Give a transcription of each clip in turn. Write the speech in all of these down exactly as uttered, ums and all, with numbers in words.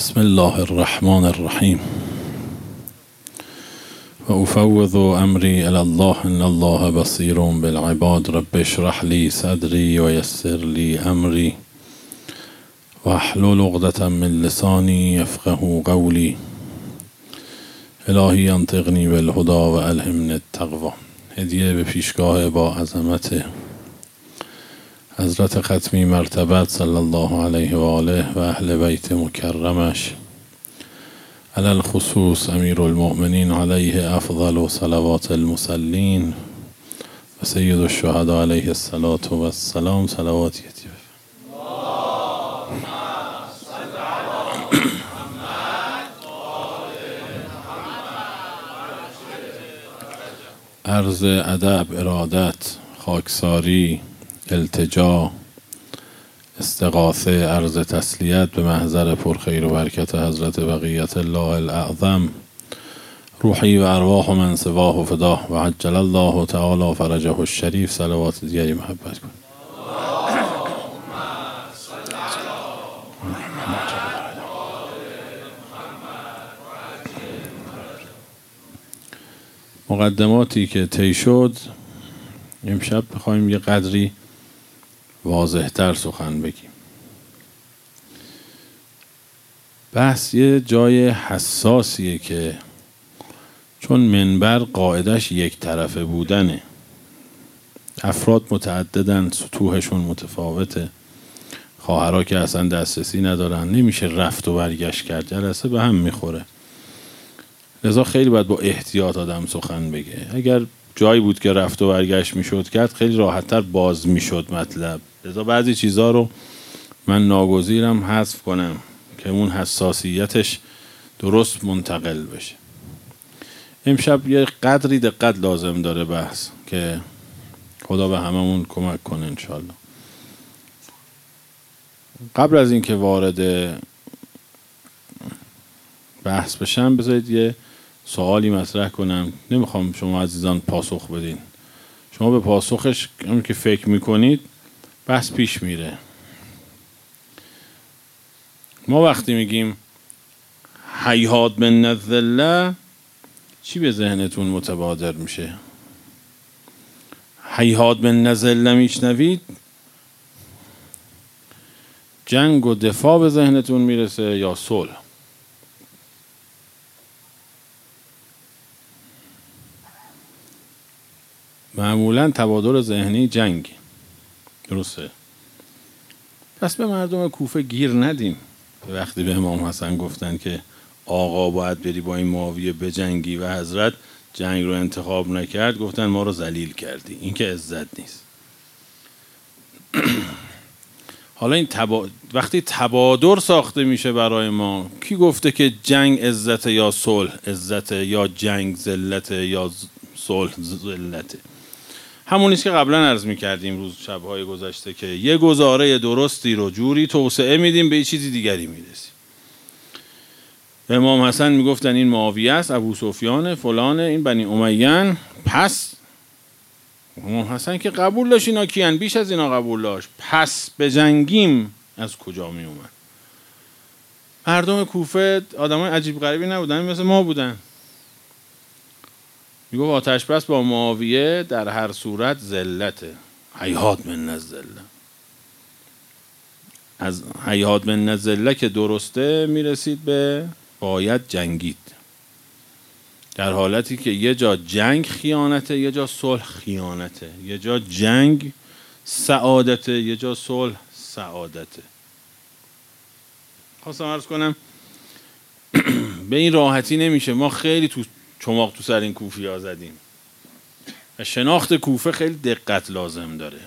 بسم الله الرحمن الرحیم و افوض امری الی الله ان الله بصیر بالعباد رب اشرح لی صدری و یسر لی امری و احلل عقدة من لسانی یفقهوا قولی الهی انطقنی بالهدی و الهمنی التقوی. هدیه به پیشگاه با عظمت حضرت ختمی مرتبت صلی الله علیه و آله و اهل بیت مکرمش، علی الخصوص امیر المؤمنین علیه افضل صلوات المصلین و سید الشهداء علیه الصلاة و السلام. صلواتی یتیبه عرض ادب، ارادت، خاکساری، التجا، استغاثه، عرض تسلیت به محضر پرخیر و برکت حضرت بقیت الله الاعظم، روحی و ارواح من سواه و فداه و عجل الله تعالی فرجه الشریف. صلوات دیگری محبت کن. مقدماتی که طی شد، امشب می‌خوایم یه قدری واضح‌تر سخن بگیم. بحث یه جای حساسیه که چون منبر قاعدش یک طرفه بودنه، افراد متعددن، سطوحشون متفاوته، خواهرها که اصلا دسترسی ندارن، نمیشه رفت و برگشت کرد، جلسه به هم میخوره. لذا خیلی باید با احتیاط آدم سخن بگه. اگر جایی بود که رفت و برگشت میشد کرد، خیلی راحت‌تر باز میشد مطلب. لذا بعضی چیزها رو من ناگزیرم حذف کنم که اون حساسیتش درست منتقل بشه. امشب یه قدری دقت لازم داره بحث که خدا به هممون کمک کنه انشالله. قبل از اینکه وارد بحث بشم، بذارید یه سوالی مطرح کنم. نمیخوام شما عزیزان پاسخ بدین، شما به پاسخش همین که فکر میکنید بحث پیش میره. ما وقتی میگیم هیهات من الذله، چی به ذهنتون متبادر میشه؟ هیهات من الذله میشنوید، جنگ و دفاع به ذهنتون میرسه یا صلح؟ معمولا تبادر ذهنی جنگ، درسته؟ پس به مردم کوفه گیر ندیم. وقتی به امام حسن گفتن که آقا باید بری با این معاویه بجنگی و حضرت جنگ رو انتخاب نکرد، گفتن ما رو ذلیل کردی، این که عزت نیست. حالا این تبا... وقتی تبادر ساخته میشه برای ما، کی گفته که جنگ عزت یا صلح عزت، یا جنگ ذلت یا صلح ذلت؟ همونیست که قبلا عرض میکردیم روز شبهای گذشته که یه گزاره درستی رو جوری توسعه میدیم، به یه چیزی دیگری میرسیم. امام حسن میگفتن این معاویه است، ابو سفیان فلانه، این بنی امیه. پس امام حسن که قبول داشت اینا کیان، بیش از اینا قبول داشت. پس به جنگیم از کجا می اومد؟ مردم کوفه آدمای عجیب غریبی نبودن، مثل ما بودن. میگو آتش بس با معاویه در هر صورت ذلته، هیهات من الذله. از هیهات من الذله که درسته میرسید به باید جنگید، در حالتی که یه جا جنگ خیانته، یه جا صلح خیانته، یه جا جنگ سعادته، یه جا صلح سعادته. خواستم عرض کنم به این راحتی نمیشه. ما خیلی تو چماق تو سر این کوفی ها زدیم و شناخت کوفه خیلی دقت لازم داره.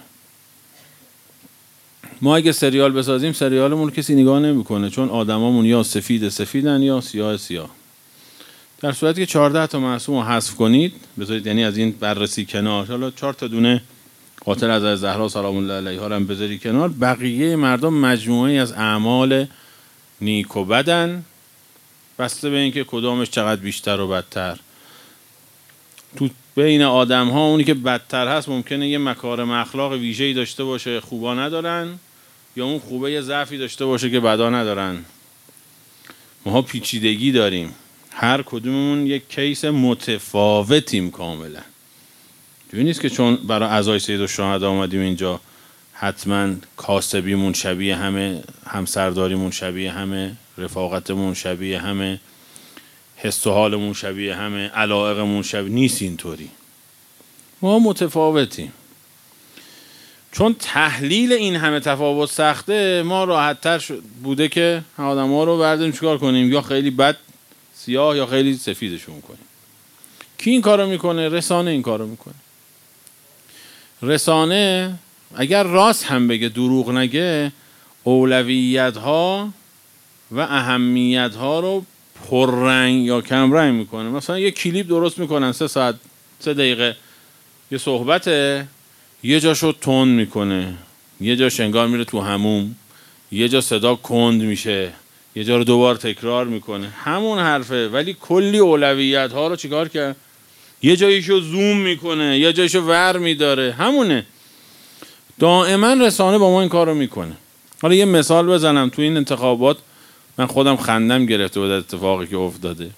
ما اگه سریال بسازیم، سریالمون کسی نگاه نمیکنه، چون آدمامون یا سفید سفیدن یا سیاه سیاه. در صورتی که چهارده تا معصوم رو حذف کنید، بذارید یعنی از این بررسی کنار، حالا چهار تا دونه قاتل از زهرا سلام الله علیها رو هم بذاری کنار، بقیه مردم مجموعه از اعمال نیک و بدن، بسته به اینکه کدامش چقدر بیشتر و بدتر. تو بین آدم ها اونی که بدتر هست ممکنه یه مکارم اخلاق ویژه‌ای داشته باشه، خوبا ندارن، یا اون خوبه یه ضعفی داشته باشه که بدا ندارن. ما پیچیدگی داریم، هر کدوممون یک کیس متفاوتیم کاملا. دیگه نیست که چون برای عزای سید الشهدا اومدیم اینجا حتما کاسبیمون شبیه همه، همسرداریمون شبیه همه، رفاقتمون شبیه همه، حس و حالمون شبیه همه، علایقمون شبیه نیست. اینطوری ما متفاوتیم. چون تحلیل این همه تفاوت سخته، ما راحت تر بوده که آدم ها رو برداریم چیکار کنیم، یا خیلی بد سیاه یا خیلی سفیدشون کنیم. کی این کارو میکنه؟ رسانه این کارو میکنه. رسانه اگر راست هم بگه دروغ نگه، اولویت ها و اهمیت ها رو پررنگ یا کم رنگ میکنه. مثلا یه کلیپ درست میکنن سه ساعت سه دقیقه یه صحبته، یه جاشو تند میکنه، یه جاش انگار میره تو حموم، یه جا صدا کند میشه، یه جا رو دوبار تکرار میکنه، همون حرفه ولی کلی اولویت ها رو چیکار کرد؟ یه جاییشو زوم میکنه، یه جاییشو ور میداره. همونه. دائما رسانه با ما این کار رو میکنه. حالا یه مثال بزنم. تو این انتخابات من خودم خندم گرفته بود اتفاقی که افتاده.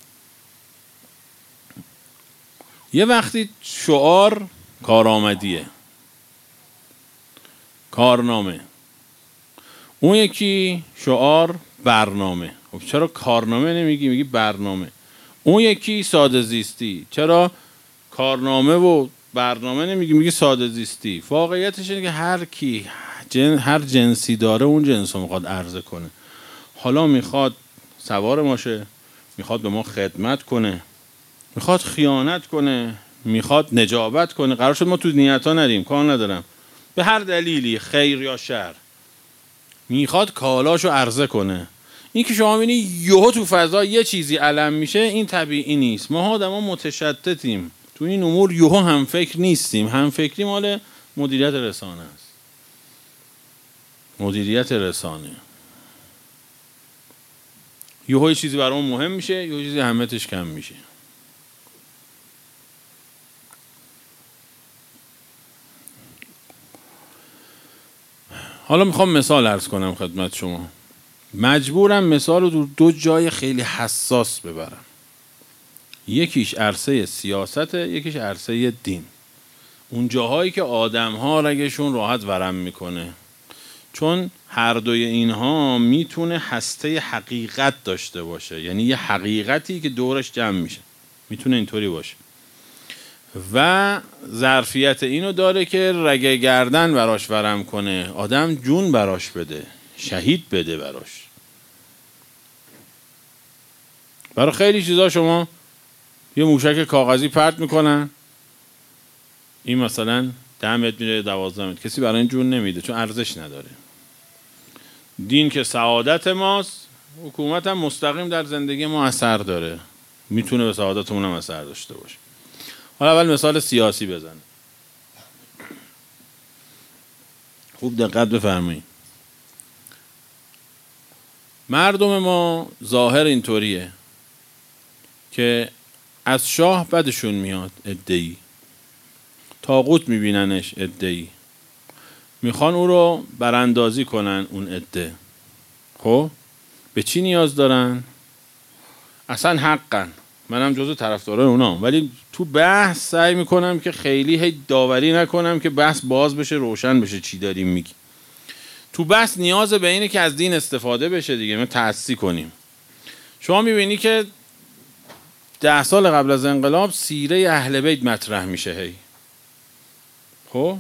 یه وقتی شعار کارآمدیه، کارنامه، اون یکی شعار برنامه. خب چرا کارنامه نمیگی، میگی برنامه؟ اون یکی ساده زیستی، چرا کارنامه و برنامه نمیگی، میگی ساده زیستی؟ واقعیتش اینه که هر کی جن، هر جنسی داره اون جنس رو میخواد عرضه کنه. حالا میخواد سوار ماشه، میخواد به ما خدمت کنه، میخواد خیانت کنه، میخواد نجابت کنه. قرار شد ما تو نیت ها نریم، کار ندارم، به هر دلیلی خیر یا شر میخواد کالاشو عرضه کنه. این که شما میبینی یهو تو فضا یه چیزی علم میشه، این طبیعی نیست. ما آدما متشتتیم تو این امور، یهو هم فکر نیستیم. هم فکری مال مدیریت رسانه است. مدیریت رسانه یهو یه چیزی برامون مهم میشه، یهو چیزی اهمیتش کم میشه. حالا میخوام مثال عرض کنم خدمت شما. مجبورم مثال رو دو, دو جای خیلی حساس ببرم. یکیش عرصه سیاسته، یکیش عرصه دین. اون جاهایی که آدم ها رگشون راحت ورم میکنه، چون هر دوی اینها میتونه هسته حقیقت داشته باشه، یعنی یه حقیقتی که دورش جمع میشه، میتونه اینطوری باشه و ظرفیت اینو داره که رگ گردن براش ورم کنه، آدم جون براش بده، شهید بده براش. برای خیلی چیزا شما یه موشک کاغذی پرت میکنن، این مثلا ده متر میره دوازده متر، کسی برای این جون نمیده چون ارزش نداره. دین که سعادت ماست، حکومت هم مستقیم در زندگی ما اثر داره، میتونه به سعادتمون هم اثر داشته باشه. حالا اول مثال سیاسی بزنه. خوب دقت بفرمایید. مردم ما ظاهر اینطوریه که از شاه بدشون میاد، عده‌ای طاغوت میبیننش، عده‌ای میخوان او رو براندازی کنن. اون عده خب به چی نیاز دارن؟ اصلا حقن، منم جزو طرفدارای اونام، ولی تو بحث سعی میکنم که خیلی هی داوری نکنم که بحث باز بشه، روشن بشه چی داریم میگی. تو بحث نیاز به اینه که از دین استفاده بشه دیگه، ما تأسی کنیم. شما میبینی که ده سال قبل از انقلاب سیره اهل بیت مطرح میشه هی. خب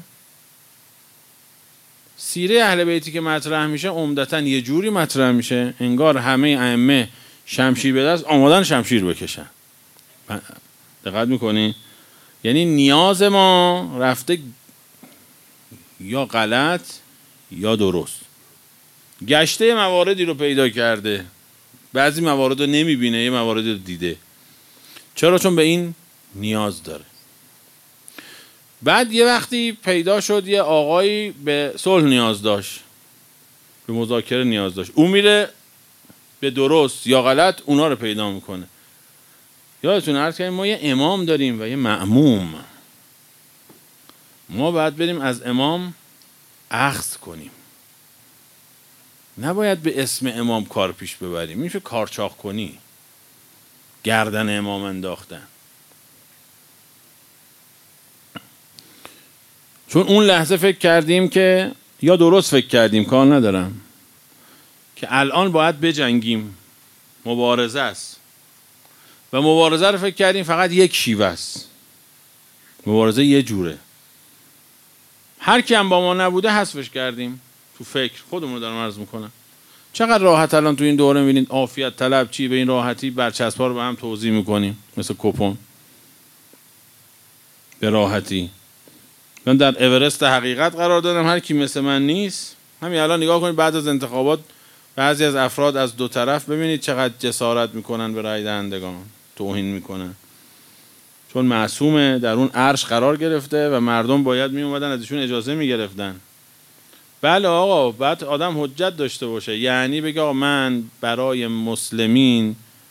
سیره اهل بیتی که مطرح میشه عمدتاً یه جوری مطرح میشه انگار همه ائمه شمشیر به دست آمادن شمشیر بکشن. دقت میکنی؟ یعنی نیاز ما رفته یا غلط یا درست، گشته مواردی رو پیدا کرده، بعضی موارد رو نمیبینه، یه مواردی رو دیده. چرا؟ چون به این نیاز داره. بعد یه وقتی پیدا شد یه آقایی به صلح نیاز داشت، به مذاکره نیاز داشت، اون میره به درست یا غلط اونا رو پیدا میکنه. یادتون عرض کردیم ما یه امام داریم و یه مأموم. ما باید بریم از امام اخذ کنیم. نباید به اسم امام کار پیش ببریم. میشه کارچاق کنی، گردن امام انداختن. چون اون لحظه فکر کردیم که، یا درست فکر کردیم کار ندارم، که الان باید بجنگیم، مبارزه است، و مبارزه رو فکر کردیم فقط یک شیوه است، مبارزه یه جوره، هر کی هم با ما نبوده حذفش کردیم. تو فکر خودمون رو دارم عرض میکنم. چقدر راحت الان تو این دوره میبینید عافیت طلب چی، به این راحتی برچسب‌ها رو به هم توزیع میکنیم مثل کپون، به راحتی. من در اورست حقیقت قرار دادم، هر کی مثل من نیست. همین الان نگاه کنید بعد از انتخابات بعضی از افراد از دو طرف ببینید چقدر جسارت میکنن به رای دهندگان، توهین میکنن، چون معصومه در اون عرش قرار گرفته و مردم باید می اومدن ازشون اجازه میگرفتن. بله آقا، بعد آدم حجت داشته باشه، یعنی بگه آقا من برای مسلمین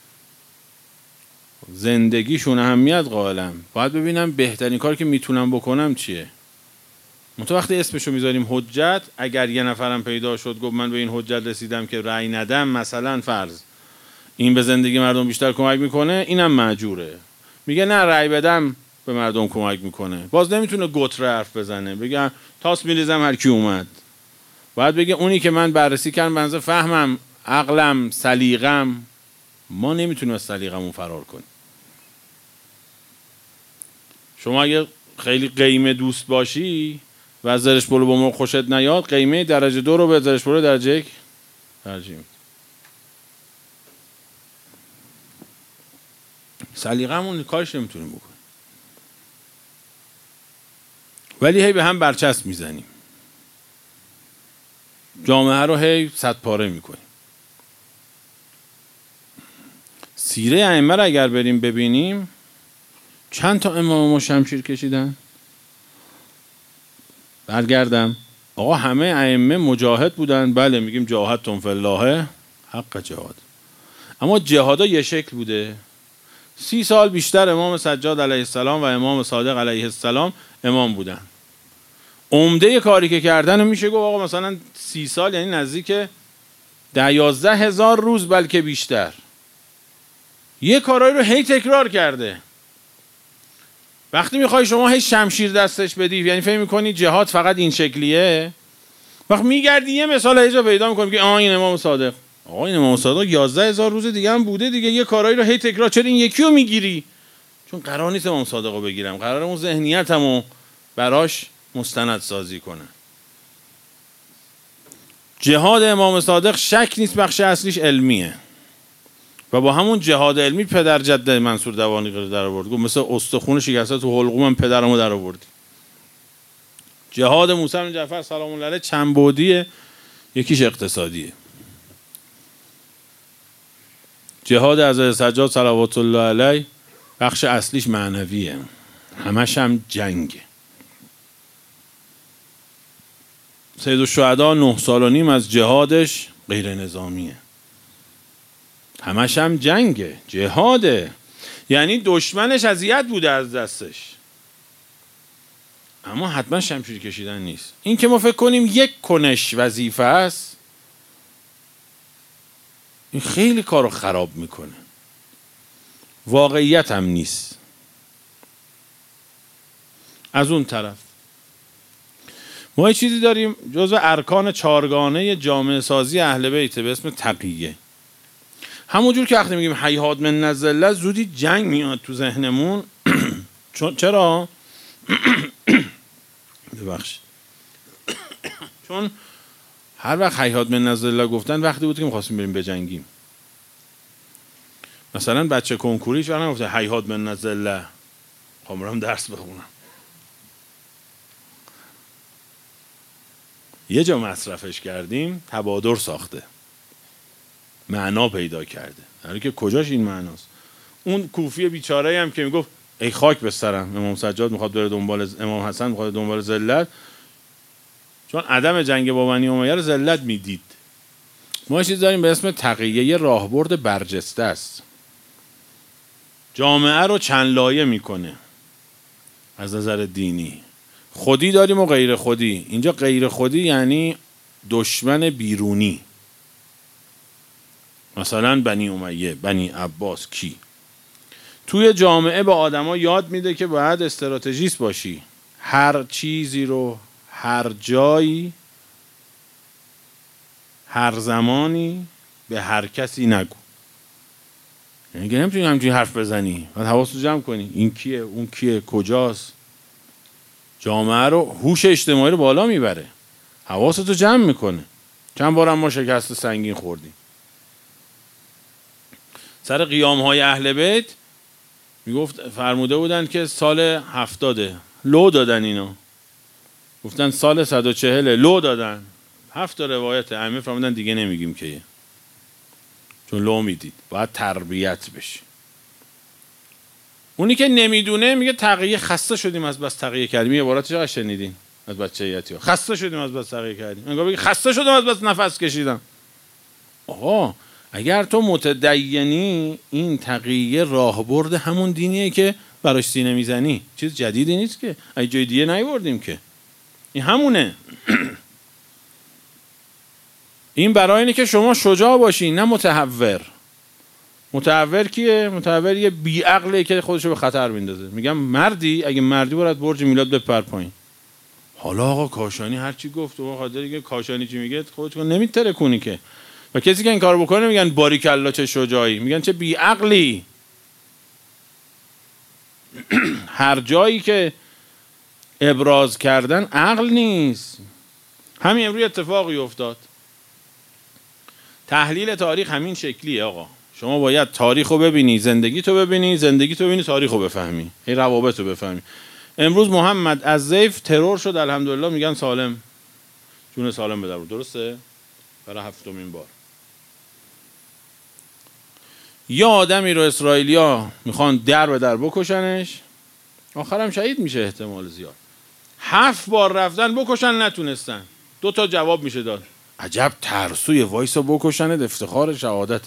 زندگیشون اهمیت قائلم، باید ببینم بهترین کار که میتونم بکنم چیه. منتها وقتی اسمشو میذاریم حجت، اگر یه نفرم پیدا شد گفت من به این حجت رسیدم که رأی ندم، مثلا فرض این به زندگی مردم بیشتر کمک میکنه، اینم مأجوره. میگه نه رأی بدم به مردم کمک میکنه، باز نمیتونه گتره حرف بزنه بگه تاس میریزم هر کی اومد. باید بگه اونی که من بررسی کردم بنظر فهمم، عقلم، سلیقم، ما نمیتونیم از سلیقمون فرار کنیم. شما اگه خیلی قیمه دوست باشی و از زرش پلو با مرغ خوشت نیاد، قیمه درجه دو رو به زرش پلو درجه یک ترجیح میدی. سلیقمون کارش نمیتونیم بکنیم، ولی هی به هم برچسب میزنیم، جامعه رو هی صد پاره میکنیم. سیره ائمه رو اگر بریم ببینیم، چند تا امام ما شمشیر کشیدن؟ برگردم آقا همه ائمه مجاهد بودن. بله میگیم جاهدتم فی الله حق جهاد، اما جهادا یه شکل بوده. سی سال بیشتر امام سجاد علیه السلام و امام صادق علیه السلام امام بودن. عمده کاری که کردن میشه گفت آقا مثلا سی سال، یعنی نزدیک ده یازده هزار روز بلکه بیشتر، یه کارایی رو هی تکرار کرده. وقتی میخوای شما هی شمشیر دستش بدی، یعنی فکر میکنی جهاد فقط این شکلیه، وقت میگردی یه مثال هیجا پیدا میکنی که آه این امام صادق، آقا این امام صادق یازده هزار روز دیگه هم بوده دیگه، یه کارایی رو هی تکرار، چرا این یکی رو میگیری؟ چون قرار نیست امام صادق رو بگیرم، قرار اون ذهنیتمو براش مستند سازی کنه. جهاد امام صادق شک نیست بخش اصلیش علمیه، و با همون جهاد علمی پدر جده منصور دوانی رو در آورد، گفت مثل استخون شکسته تو حلقوم پدرمو در آوردی. جهاد موسی بن جعفر سلام الله علیه چند بعدیه، یکیش اقتصادیه. جهاد حضرت سجاد صلوات الله علیه بخش اصلیش معنویه، همش هم جنگه. سید الشهدا نه سال و نیم از جهادش غیر نظامیه، همش هم جنگه، جهاده، یعنی دشمنش اذیت بوده از دستش، اما حتما شمشیر کشیدن نیست. این که ما فکر کنیم یک کنش وظیفه است، این خیلی کارو خراب میکنه، واقعیت هم نیست. از اون طرف ما یه چیزی داریم جزو ارکان چارگانه جامعه سازی اهل بیت به اسم تقیه. همونجور که وقتی میگیم هیهات من الذله، زودی جنگ میاد تو ذهنمون. چون چرا؟ ببخشید. چون هر وقت هیهات من الذله گفتن وقتی بود که می‌خواستیم بریم بجنگیم. مثلا بچه کنکوریش وقتی گفته هیهات من الذله، خب برم درس بخونم. یه جا مصرفش کردیم، تبادر ساخته، معنا پیدا کرده، در حالی که کجاش این معناست؟ اون کوفی بیچاره هم که میگفت ای خاک به سرم، امام سجاد میخواد بره دنبال امام حسن، میخواد دنبال ذلت، چون عدم جنگ با بنی امیه رو ذلت میدید. ما چیز داریم به اسم تقیه، یه راهبرد برجسته است، جامعه رو چند لایه میکنه از نظر دینی. خودی داریم و غیر خودی. اینجا غیر خودی یعنی دشمن بیرونی، مثلا بنی امیه، بنی عباس، کی؟ توی جامعه به آدما یاد میده که باید استراتژیست باشی، هر چیزی رو هر جایی هر زمانی به هر کسی نگو. یعنی که نمیتونی همچین حرف بزنی، باید حواستو جمع کنی، این کیه، اون کیه، کجاست. جامعه رو، هوش اجتماعی رو بالا میبره، حواستو جمع میکنه. چند بارم ما شکست سنگین خوردیم سر قیام های اهل بیت. میگفت فرموده بودن که سال هفتاده لو دادن، اینا گفتن سال صد و چهل لو دادن. هفت روایت ائمه فرمودن دیگه نمیگیم که، چون لو میدید، باید تربیت بشی. اونی که نمیدونه میگه تقیه، خسته شدیم از بس تقیه کردیم. این عبارت چقدر شنیدین از بچگی‌ها؟ خسته شدیم از بس تقیه کردیم. انگار بگی خسته شدم از بس نفس کشیدم. آقا اگر تو متدینی، این تقیه راهبرد همون دینیه که براش سینه میزنی، چیز جدیدی نیست که، ای جای دیگه نیوردیم که، این همونه. این برای اینه که شما شجاع باشین، نه متهور. متهور کیه؟ متهور یه بیعقله که خودشو به خطر میندازه. میگم مردی، اگه مردی برات برج میلاد بپر پایین. حالا آقا کاشانی هر چی گفت، و خاطر اینکه کاشانی چی میگه خودت نمیتره کنی که. و کسی که این کارو بکنه میگن باریکلا چه شجاعی، میگن چه بیعقلی. هر جایی که ابراز کردن عقل نیست. همین امروز اتفاقی افتاد. تحلیل تاریخ همین شکلیه آقا. شما باید تاریخ رو ببینی، زندگی تو ببینی، زندگی تو ببینی، تاریخ رو بفهمی، این روابط رو بفهمی. امروز محمد از ضیف ترور شد، الحمدلله میگن سالم، جون سالم به در بود. درسته؟ برای هفتمین بار. یا آدمی رو اسرائیلیا میخوان در به در بکشنش، آخرم شهید میشه احتمال زیاد. هفت بار رفتن بکشن نتونستن، دو تا جواب میشه داد. عجب ترسوی، وایسا بکشنت، افتخار شهادت.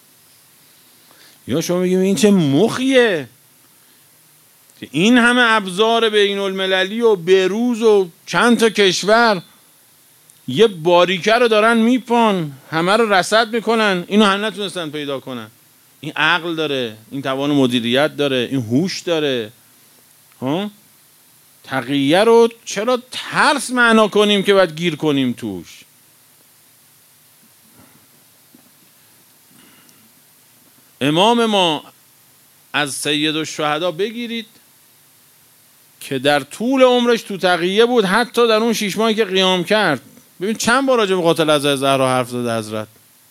یا شما میگیم این چه مخیه که این همه ابزار بین المللی و بروز و چند تا کشور یه باریکه رو دارن میپان، همه رو رصد میکنن، اینو هم نتونستن پیدا کنن. این عقل داره، این توان مدیریت داره، این هوش داره. ها تقیه رو چرا ترس معنا کنیم که باید گیر کنیم توش؟ امام ما از سید الشهدا بگیرید که در طول عمرش تو تقیه بود، حتی در اون شیش ماهی که قیام کرد. ببین چند بار راجع به قاتل حضرت زهرا حرف زده حضرت.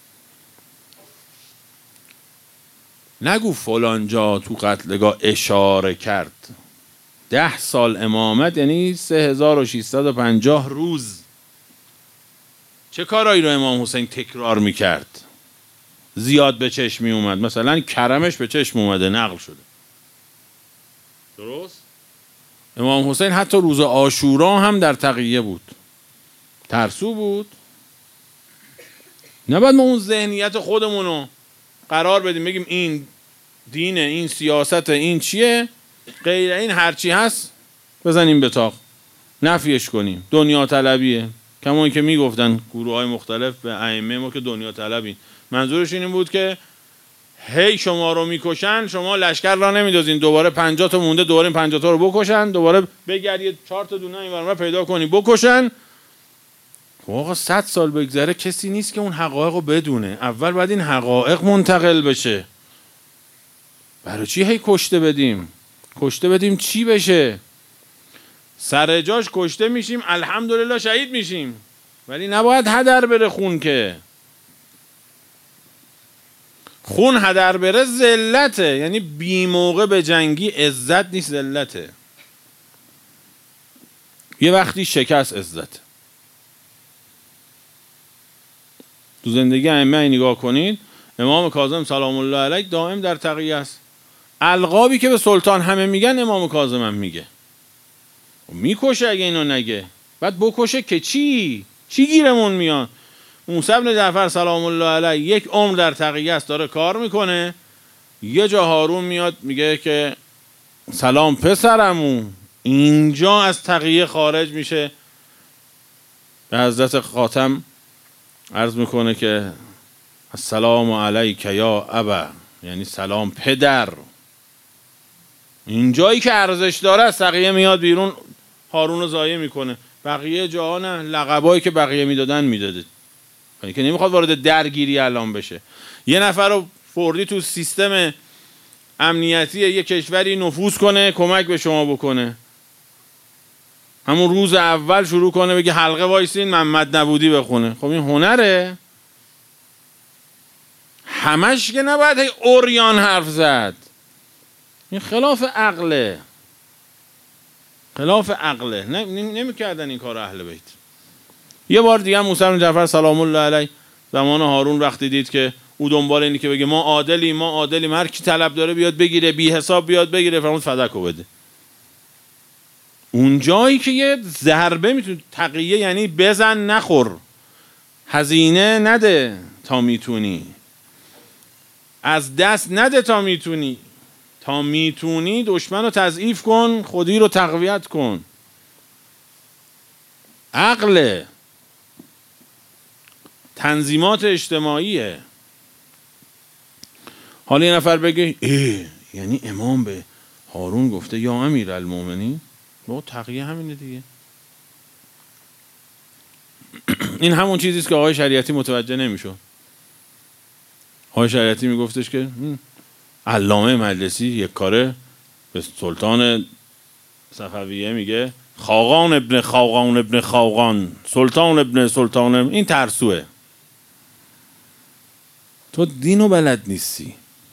نگو فلان جا تو قتلگاه اشاره کرد. ده سال امامت یعنی سه هزار و ششصد و پنجاه روز. چه کارایی رو امام حسین تکرار میکرد؟ زیاد به چشم می اومد، مثلا کرمش به چشم اومده، نقل شده. درست؟ امام حسین حتی روز عاشورا هم در تقیه بود. ترسو بود. نباید ما اون ذهنیت خودمونو قرار بدیم بگیم این دینه، این سیاست، این چیه، غیر این هرچی هست بزنیم به تاق، نفیش کنیم. دنیا طلبیه. کما که میگفتن گروه های مختلف به ائمه ما که دنیا طلبین. منظورش این بود که هی شما رو میکشن، شما لشکر را نمیدازین، دوباره پنجاه تا مونده، دوباره این پنجاه تا رو بکشن، دوباره بگردید چهار تا دونه این ورما پیدا کنی بکشن. واقعا صد سال بگذره کسی نیست که اون حقایق رو بدونه. اول باید این حقایق منتقل بشه. برای چی هی کشته بدیم؟ کشته بدیم چی بشه؟ سر جاش کشته میشیم، الحمدلله شهید میشیم، ولی نباید هدر بره خون. که خون هدر بره ذلته، یعنی بی موقع به جنگی عزت نیست، ذلته. یه وقتی شکست عزت. تو زندگی ائمه نگاه کنید، امام کاظم سلام الله علیه دائم در تقیه است. القابی که به سلطان همه میگن امام کاظم هم میگه. میکشه اگه اینو نگه، بعد بکشه که چی؟ چی گیرمون میان؟ موسی بن جعفر سلام الله علیه یک عمر در تقیه است، داره کار میکنه. یه جا هارون میاد میگه که سلام پسرمو، اینجا از تقیه خارج میشه، به حضرت خاتم عرض میکنه که السلام علیک یا ابا، یعنی سلام پدر. این جایی که ارزش داره از تقیه میاد بیرون، هارون رو ضایع میکنه. بقیه جاها نه، لقبایی که بقیه میدادن میداده، یعنی که نمیخواد وارد درگیری الان بشه. یه نفر رو فوردی تو سیستم امنیتی یه کشوری نفوذ کنه، کمک به شما بکنه، همون روز اول شروع کنه بگه حلقه وایسین محمد نبودی بخونه. خب این هنره؟ همش که نباید هی اوریان حرف زد. این خلاف عقله، خلاف عقله. نمی کردن این کار اهل بیت. یه بار دیگه موسی بن جعفر سلام الله علیه زمان هارون وقتی دید که او دنبال اینی که بگه ما عادلی ما عادلی، هر کی طلب داره بیاد بگیره، بی حساب بیاد بگیره، فرمود فدکو بده. اون جایی که یه ضربه میتونه، تقیه یعنی بزن نخور، هزینه نده تا میتونی، از دست نده تا میتونی، تا میتونی دشمن رو تضعیف کن، خودی رو تقویت کن. عقل، تنظیمات اجتماعیه. حالا یه نفر بگه ای یعنی امام به هارون گفته یا امیرالمومنین، با تقیه همینه دیگه. این همون چیزیست که آقای شریعتی متوجه نمیشد. آقای شریعتی میگفتش که علامه مجلسی یک کاره به سلطان صفویه میگه خاقان ابن خاقان ابن خاقان، سلطان ابن سلطان، این ترسوه. تو دینو بلد نیستی.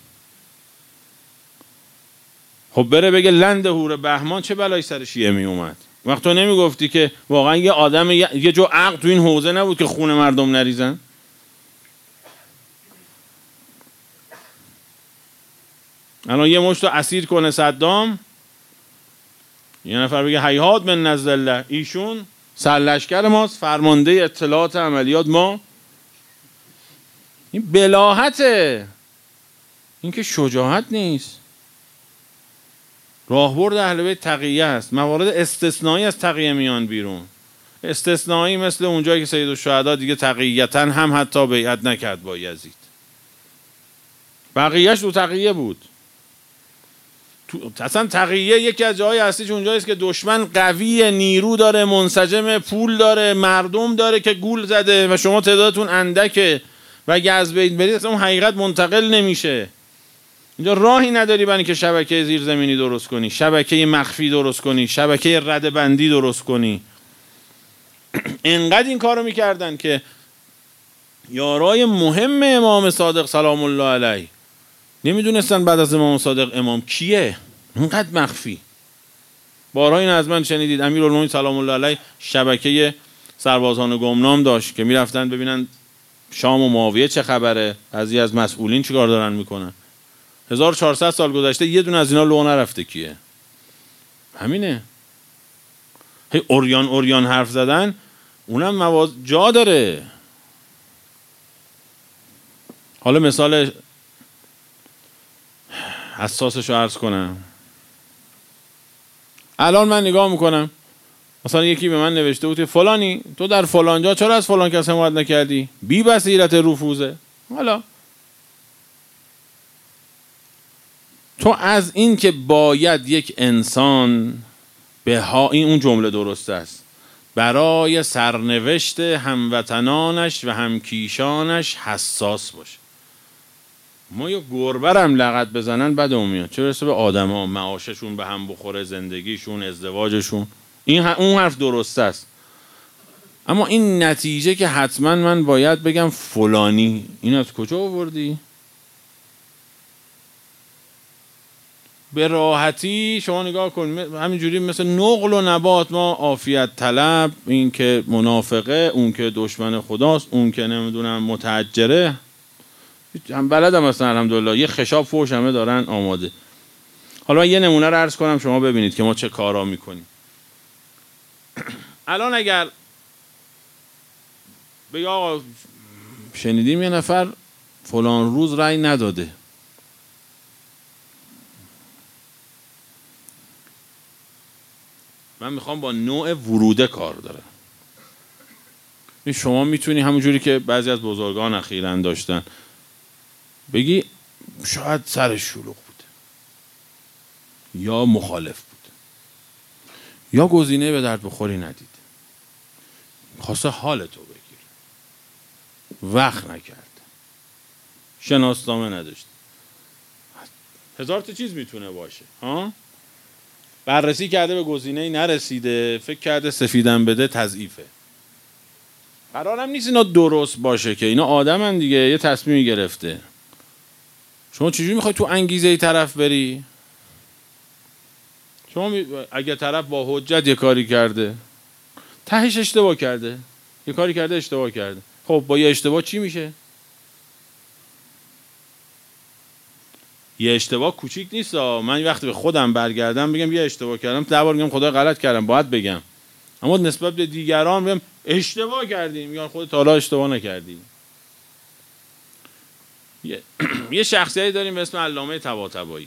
خب بره بگه لند هور بهمان، چه بلایی سر شیعه می اومد؟ وقت تو نمی گفتی که واقعا یه آدم یه جو عقل تو این حوزه نبود که خون مردم نریزن؟ الان یه مشت اسیر کنه صدام، یه نفر بگه هیهات من نزد الله، ایشون سرلشکر ماست، فرمانده اطلاعات عملیات ما. این بلاهته، این که شجاعت نیست. راهبرد اهل بیت تقیه است. موارد استثنایی از تقیه میان بیرون. استثنایی مثل اونجایی که سید الشهدا دیگه تقییتا هم حتی بیعت نکرد با یزید، بقیهش تو تقیه بود. اصلا تقیه یکی از جاهای اصلیش اونجاییست که دشمن قوی، نیرو داره، منسجم، پول داره، مردم داره که گول زده و شما تعدادتون اندکه و اگه از بین برید اصلا اون حقیقت منتقل نمیشه. اینجا راهی نداری برای که شبکه زیرزمینی درست کنی، شبکه مخفی درست کنی، شبکه ردبندی درست کنی. انقدر این کارو میکردن که یارای مهم امام صادق سلام الله علیه نمیدونستن بعد از امام صادق امام کیه، انقدر مخفی. بارها این از من شنیدید امیرالمومنین سلام الله علیه شبکه سربازان گمنام داشت که میرفتن ببینن شام و معاویه چه خبره، بعضی از مسئولین چیکار دارن میکنن. هزار و چهارصد سال گذشته یه دونه از اینا لو نرفته کیه. همینه. هی اوریان اوریان حرف زدن، اونم مواز جا داره. حالا مثال حساسش رو عرض کنم. الان من نگاه میکنم مثلا یکی به من نوشته بود فلانی تو در فلان جا چرا از فلان کس حمایت نکردی؟ بی بصیرت رفوزه. حالا تو از این که باید یک انسان به ها، این اون جمله درست است، برای سرنوشت هموطنانش و همکیشانش حساس باشه. ما یه گربرم لغت بزنن بد میاد، چه برسه به آدم ها معاششون به هم بخوره، زندگیشون، ازدواجشون. این اون حرف درست است. اما این نتیجه که حتما من باید بگم فلانی، این از کجا آوردی؟ به راحتی شما نگاه کن، همینجوری مثل نقل و نبات ما عافیت طلب، این که منافقه، اون که دشمن خداست، اون که نمیدونم متحجره، هم بلدم اصلا الحمدلله یه خشاب فوش همه دارن آماده. حالا یه نمونه رو عرض کنم شما ببینید که ما چه کارا میکنیم. الان اگر بگه آقا شنیدیم یه نفر فلان روز رأی نداده، من میخوام با نوع وروده کار داره. شما میتونی همونجوری که بعضی از بزرگان اخیراً داشتن بگی شاید سرش شلوغ بوده یا مخالف بود یا گزینه به درد بخوری ندید، خواسته حالتو بگیره، وقت نکرد، شناسنامه نداشت، هزار تا چیز میتونه باشه ها. بررسی کرده به گزینه‌ای نرسیده، فکر کرده سفیدم بده تضعیفه. قرارم نیست اینا درست باشه که اینا آدمن دیگه، یه تصمیمی گرفته. شما چجوری میخوای تو انگیزه ای طرف بری؟ شما می... اگه طرف با حجت یه کاری کرده، تهش اشتباه کرده، یه کاری کرده اشتباه کرده، خب با یه اشتباه چی میشه؟ یه اشتباه کوچیک نیست. من وقتی به خودم برگردم بگم یه اشتباه کردم، ده بار میگم خدا غلط کردم، باید بگم. اما نسبت به دیگران میگم اشتباه کردیم، میگن خودت تا حالا اشتباه نکردی. یه, یه شخصیتی داریم به اسم علامه طباطبایی.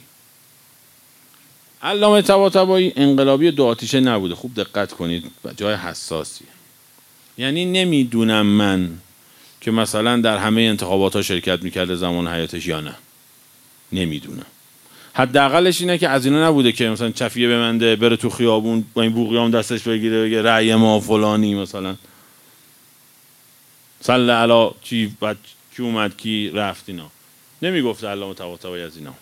علامه طباطبایی انقلابی دو آتیشه نبوده، خوب دقت کنید، جای حساسیه. یعنی نمیدونم من که مثلا در همه انتخابات ها شرکت میکرده زمان حیاتش یا نه، نمیدونم. حداقلش اینه که از اینا نبوده که مثلا چفیه بمنده بره تو خیابون با این بوقیام دستش بگیره بگه رأی ما فلانی، مثلا صلی علی چی بعد کی اومد کی رفت. اینا نمیگفت علامه طباطبایی از اینا.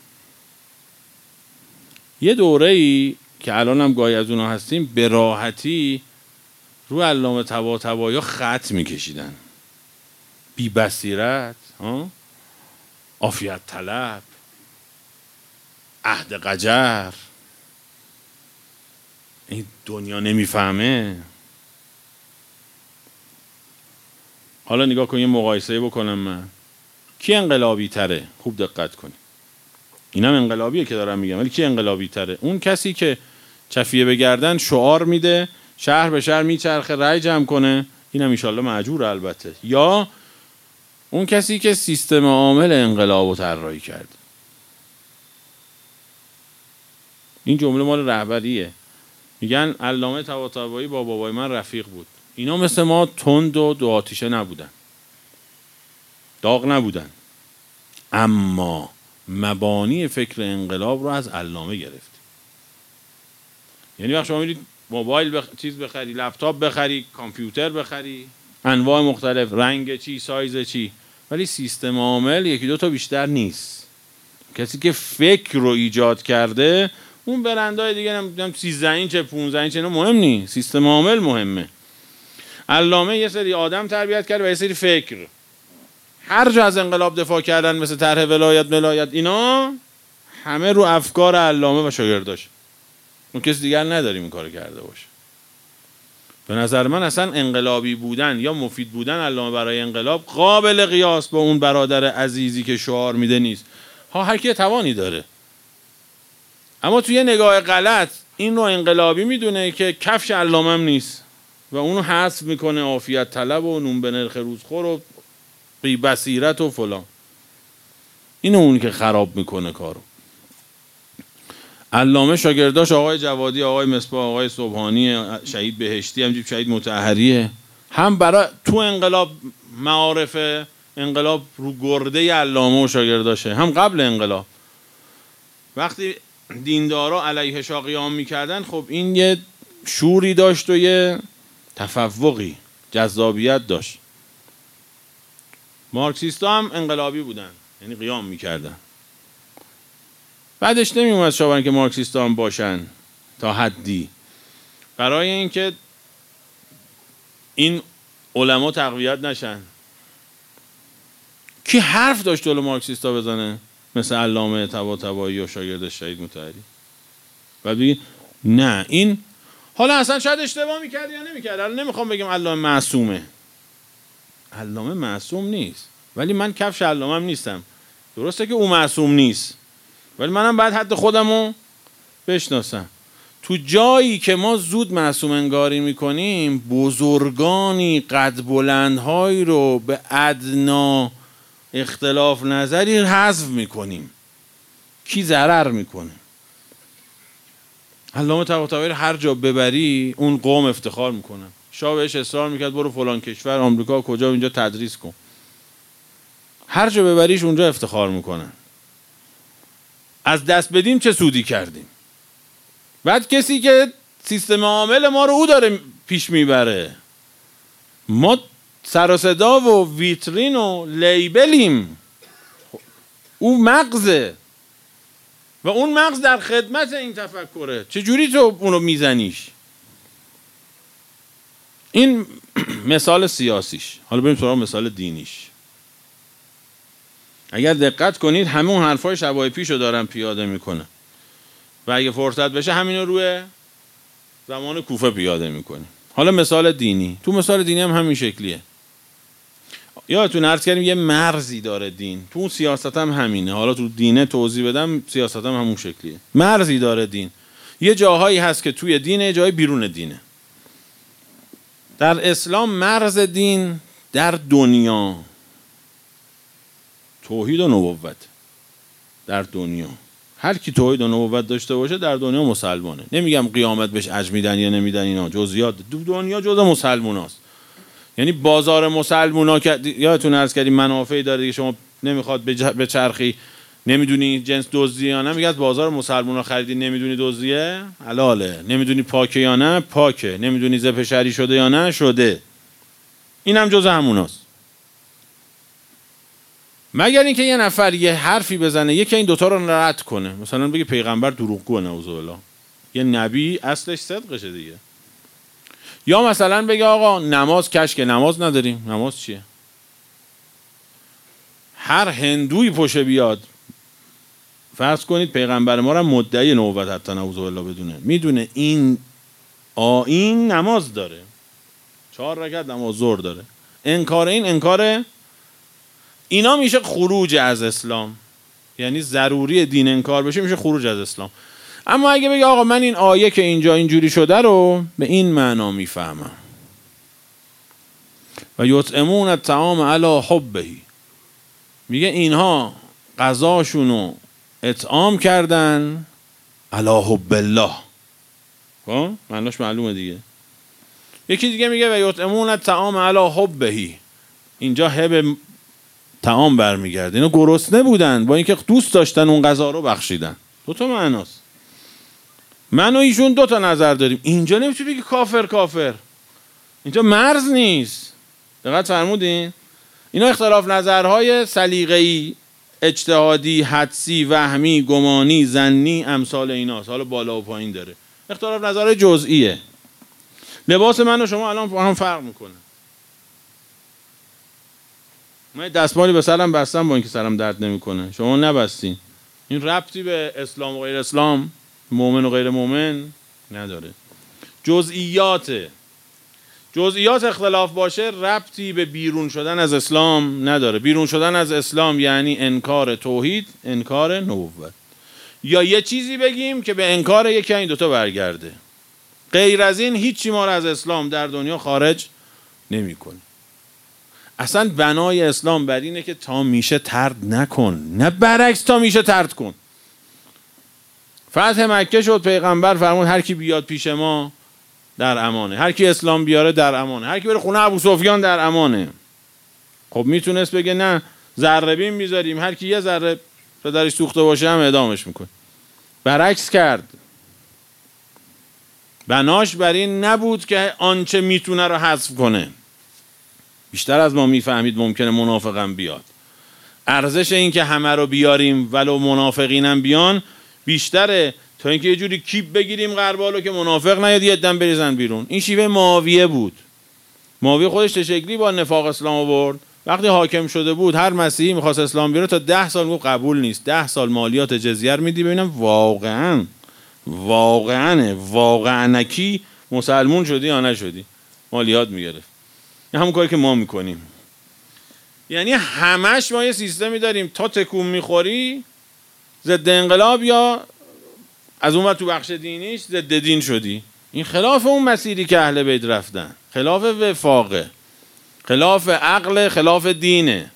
یه دوره‌ای که الان هم گاهی از اونها هستیم، به راحتی رو علامه طباطبایی خط میکشیدن. بی بصیرت، عافیت طلب، عهد قجر، این دنیا نمیفهمه. حالا نگاه کن، یه مقایسه بکنم من، کی انقلابی تره؟ خوب دقت کنی، اینم انقلابیه که دارم میگم، ولی کی انقلابی تره؟ اون کسی که چفیه به گردن شعار میده، شهر به شهر میچرخه رای جمع کنه، اینم انشالله مأجور البته، یا اون کسی که سیستم عامل انقلابو طراحی کرد؟ این جمله مال رهبریه. میگن علامه طباطبایی با بابای من رفیق بود. اینا مثل ما تند و دو آتیشه نبودن، داغ نبودن، اما مبانی فکر انقلاب رو از علامه گرفت. یعنی وقت شما میرید موبایل بخ... چیز بخری، لپتاپ بخری، کامپیوتر بخری، انواع مختلف، رنگ چی، سایز چی، ولی سیستم عامل یکی دو تا بیشتر نیست. کسی که فکر رو ایجاد کرده، اون برندهای دیگه نمیدونم سیزده اینچ پانزده اینچ اینا مهم نیست، سیستم عامل مهمه. علامه یه سری آدم تربیت کرد و یه سری فکر. هر جا از انقلاب دفاع کردن مثل طرح ولایت ولایت اینا، همه رو افکار علامه و شاگرداش. اون کسی دیگر نداریم این کارو کرده باشه. به نظر من اصلا انقلابی بودن یا مفید بودن علامه برای انقلاب قابل قیاس با اون برادر عزیزی که شعار میده نیست. ها هر کی توانی داره، اما توی نگاه غلط این رو انقلابی میدونه که کفش علامه هم نیست و اونو حذف میکنه، عافیت طلب و نون به نرخ روزخور و بی بصیرت و فلان. اینو اون که خراب میکنه کارو. علامه شاگرداش آقای جوادی، آقای مصباح، آقای سبحانی، شهید بهشتی، همجیب شهید مطهریه، هم برای تو انقلاب معارف انقلاب رو گرده علامه و شاگرداشه، هم قبل انقلاب وقتی دیندارا علیه شاه قیام میکردن، خب این یه شوری داشت و یه تفوقی، جذابیت داشت. مارکسیستا هم انقلابی بودن، یعنی قیام میکردن. بعدش نمی اومد شاه که مارکسیستا هم باشن تا حدی، برای اینکه این علما تقویت نشن. کی حرف داشت جلو مارکسیستا بزنه؟ مثل علامه طباطبایی و شاگرد شهید مطهری. بعد بگی نه این حالا اصلا شاید اشتباه میکرد یا نمیکرد. الان نمیخوام بگم علامه معصومه، علامه معصوم نیست، ولی من کفش علامه هم نیستم. درسته که او معصوم نیست، ولی منم باید حد خودمو بشناسم. تو جایی که ما زود معصوم انگاری میکنیم، بزرگانی قد بلندهایی رو به ادنا اختلاف نظری حذف میکنیم. کی ضرر میکنه؟ علامه طباطبایی هر جا ببری اون قوم افتخار میکنن. شاه بهش اصرار میکرد برو فلان کشور آمریکا کجا اینجا تدریس کن. هر جا ببریش اونجا افتخار میکنن. از دست بدیم چه سودی کردیم. بعد کسی که سیستم عامل ما رو او داره پیش میبره، ما سر و صدا و ویترین و لیبلیم، او مغزه و اون مغز در خدمت این تفکره. چجوری تو اونو میزنیش؟ این مثال سیاسیش. حالا بریم سراغ مثال دینیش. اگر دقت کنید همون حرفای شبای پیشو دارم پیاده میکنه و اگه فرصت بشه همینو روی زمان کوفه پیاده میکنه. حالا مثال دینی. تو مثال دینی هم همین شکلیه. یادتون عرض کردیم یه مرزی داره دین. تو اون سیاست هم همینه. حالا تو دینه توضیح بدم، سیاست هم همون شکلیه. مرزی داره دین. یه جاهایی هست که توی دینه، جای بیرون دینه. در اسلام مرز دین در دنیا توحید و نبوت. در دنیا هر کی توحید و نبوت داشته باشه در دنیا مسلمانه. نمیگم قیامت بهش اجر میدن یا نمیدن، اینا جزئیات. دنیا جزء مسلموناست. یعنی بازار مسلمونا که یادتون عرض کردیم منافعی داره که شما نمیخواد به چرخی، نمیدونی جنس دزدیه یا نه، میگه از بازار مسلمونا خریدی نمیدونی دزدیه، حلاله. نمیدونی پاکه یا نه، پاکه. نمیدونی ذبح شرعی شده یا نه، شده. اینم جزء هموناست. مگر اینکه یه نفر یه حرفی بزنه یکی این دوتا رو رد کنه، مثلا بگه پیغمبر دروغگوه، نعوذ بالله. یه نبی اصلش صدقشه دیگه. یا مثلا بگه آقا نماز کشک، نماز نداریم. نماز چیه؟ هر هندوی پشه بیاد، فرض کنید پیغمبر ما را مدعی نبوت حتی نعوذ بالله بدونه، میدونه این آیین نماز داره، چهار رکعت نماز ظهر داره، انکار این انکار اینا میشه خروج از اسلام. یعنی ضروری دین انکار بشه میشه خروج از اسلام. اما اگه بگه آقا من این آیه که اینجا اینجوری شده رو به این معنا میفهمم و یطعمون الطعام علی حبه، میگه اینها غذاشونو اطعام کردن علی حب الله. خب معناش معلومه دیگه. یکی دیگه میگه و یطعمون الطعام علی حبه، اینجا هب طعام برمیگرده. اینا گرسنه بودن، با اینکه دوست داشتن اون غذا رو بخشیدن. دو تا معناست. من و ایشون دو تا نظر داریم. اینجا نمیشه بگی کافر کافر. اینجا مرز نیست. دقت فرمودین؟ اینا اختلاف نظرهای سلیقه‌ای، اجتهادی، حدسی، وهمی، گمانی، ظنی، امثال ایناست. حالا بالا و پایین داره. اختلاف نظرهای جزئیه. لباس من و شما الان با هم فرق میکنه. من دستمالی به سرم بستم با اینکه سرم درد نمیکنه، شما نبستین. این ربطی به اسلام و غیر اسلام، مؤمن و غیر مؤمن نداره. جزئیات جزئیات اختلاف باشه ربطی به بیرون شدن از اسلام نداره. بیرون شدن از اسلام یعنی انکار توحید، انکار نبوت. یا یه چیزی بگیم که به انکار یکی این دوتا برگرده. غیر از این هیچی ما رو از اسلام در دنیا خارج نمیکنه. اصلا بنای اسلام بر اینه که تا میشه ترد نکن، نه برعکس تا میشه ترد کن. فتح مکه شد، پیغمبر فرمود هر کی بیاد پیش ما در امانه، هر کی اسلام بیاره در امانه، هر کی بره خونه ابو سفیان در امانه. خب میتونست بگه نه ذره بین میذاریم، هر کی یه ذره پدرش سوخته باشه هم اعدامش میکنه. برعکس کرد. بناش بر این نبود که آنچه میتونه رو حذف کنه. بیشتر از ما میفهمید ممکنه منافقم بیاد. ارزش این که همه رو بیاریم ولو منافقینم بیان بیشتره تا اینکه یه جوری کیپ بگیریم غربالو که منافق نیاد یه دم بریزن بیرون. این شیوه معاویه بود. معاویه خودش تشکلی با نفاق اسلام آورد. وقتی حاکم شده بود هر مسیحی میخواست اسلام بیاره تا ده سال گفت قبول نیست. ده سال مالیات جزیه میدی ببینم واقعا واقعا واقعنکی مسلمون شدی یا نشدی. مالیات میگرفت. همون کاری که ما میکنیم. یعنی همش ما یه سیستمی داریم تا تکون میخوری ضد انقلاب یا از اون وقت تو بخش دینیش ضد دین شدی. این خلاف اون مسیری که اهل بیت رفتن، خلاف وفاقه، خلاف عقل، خلاف دینه،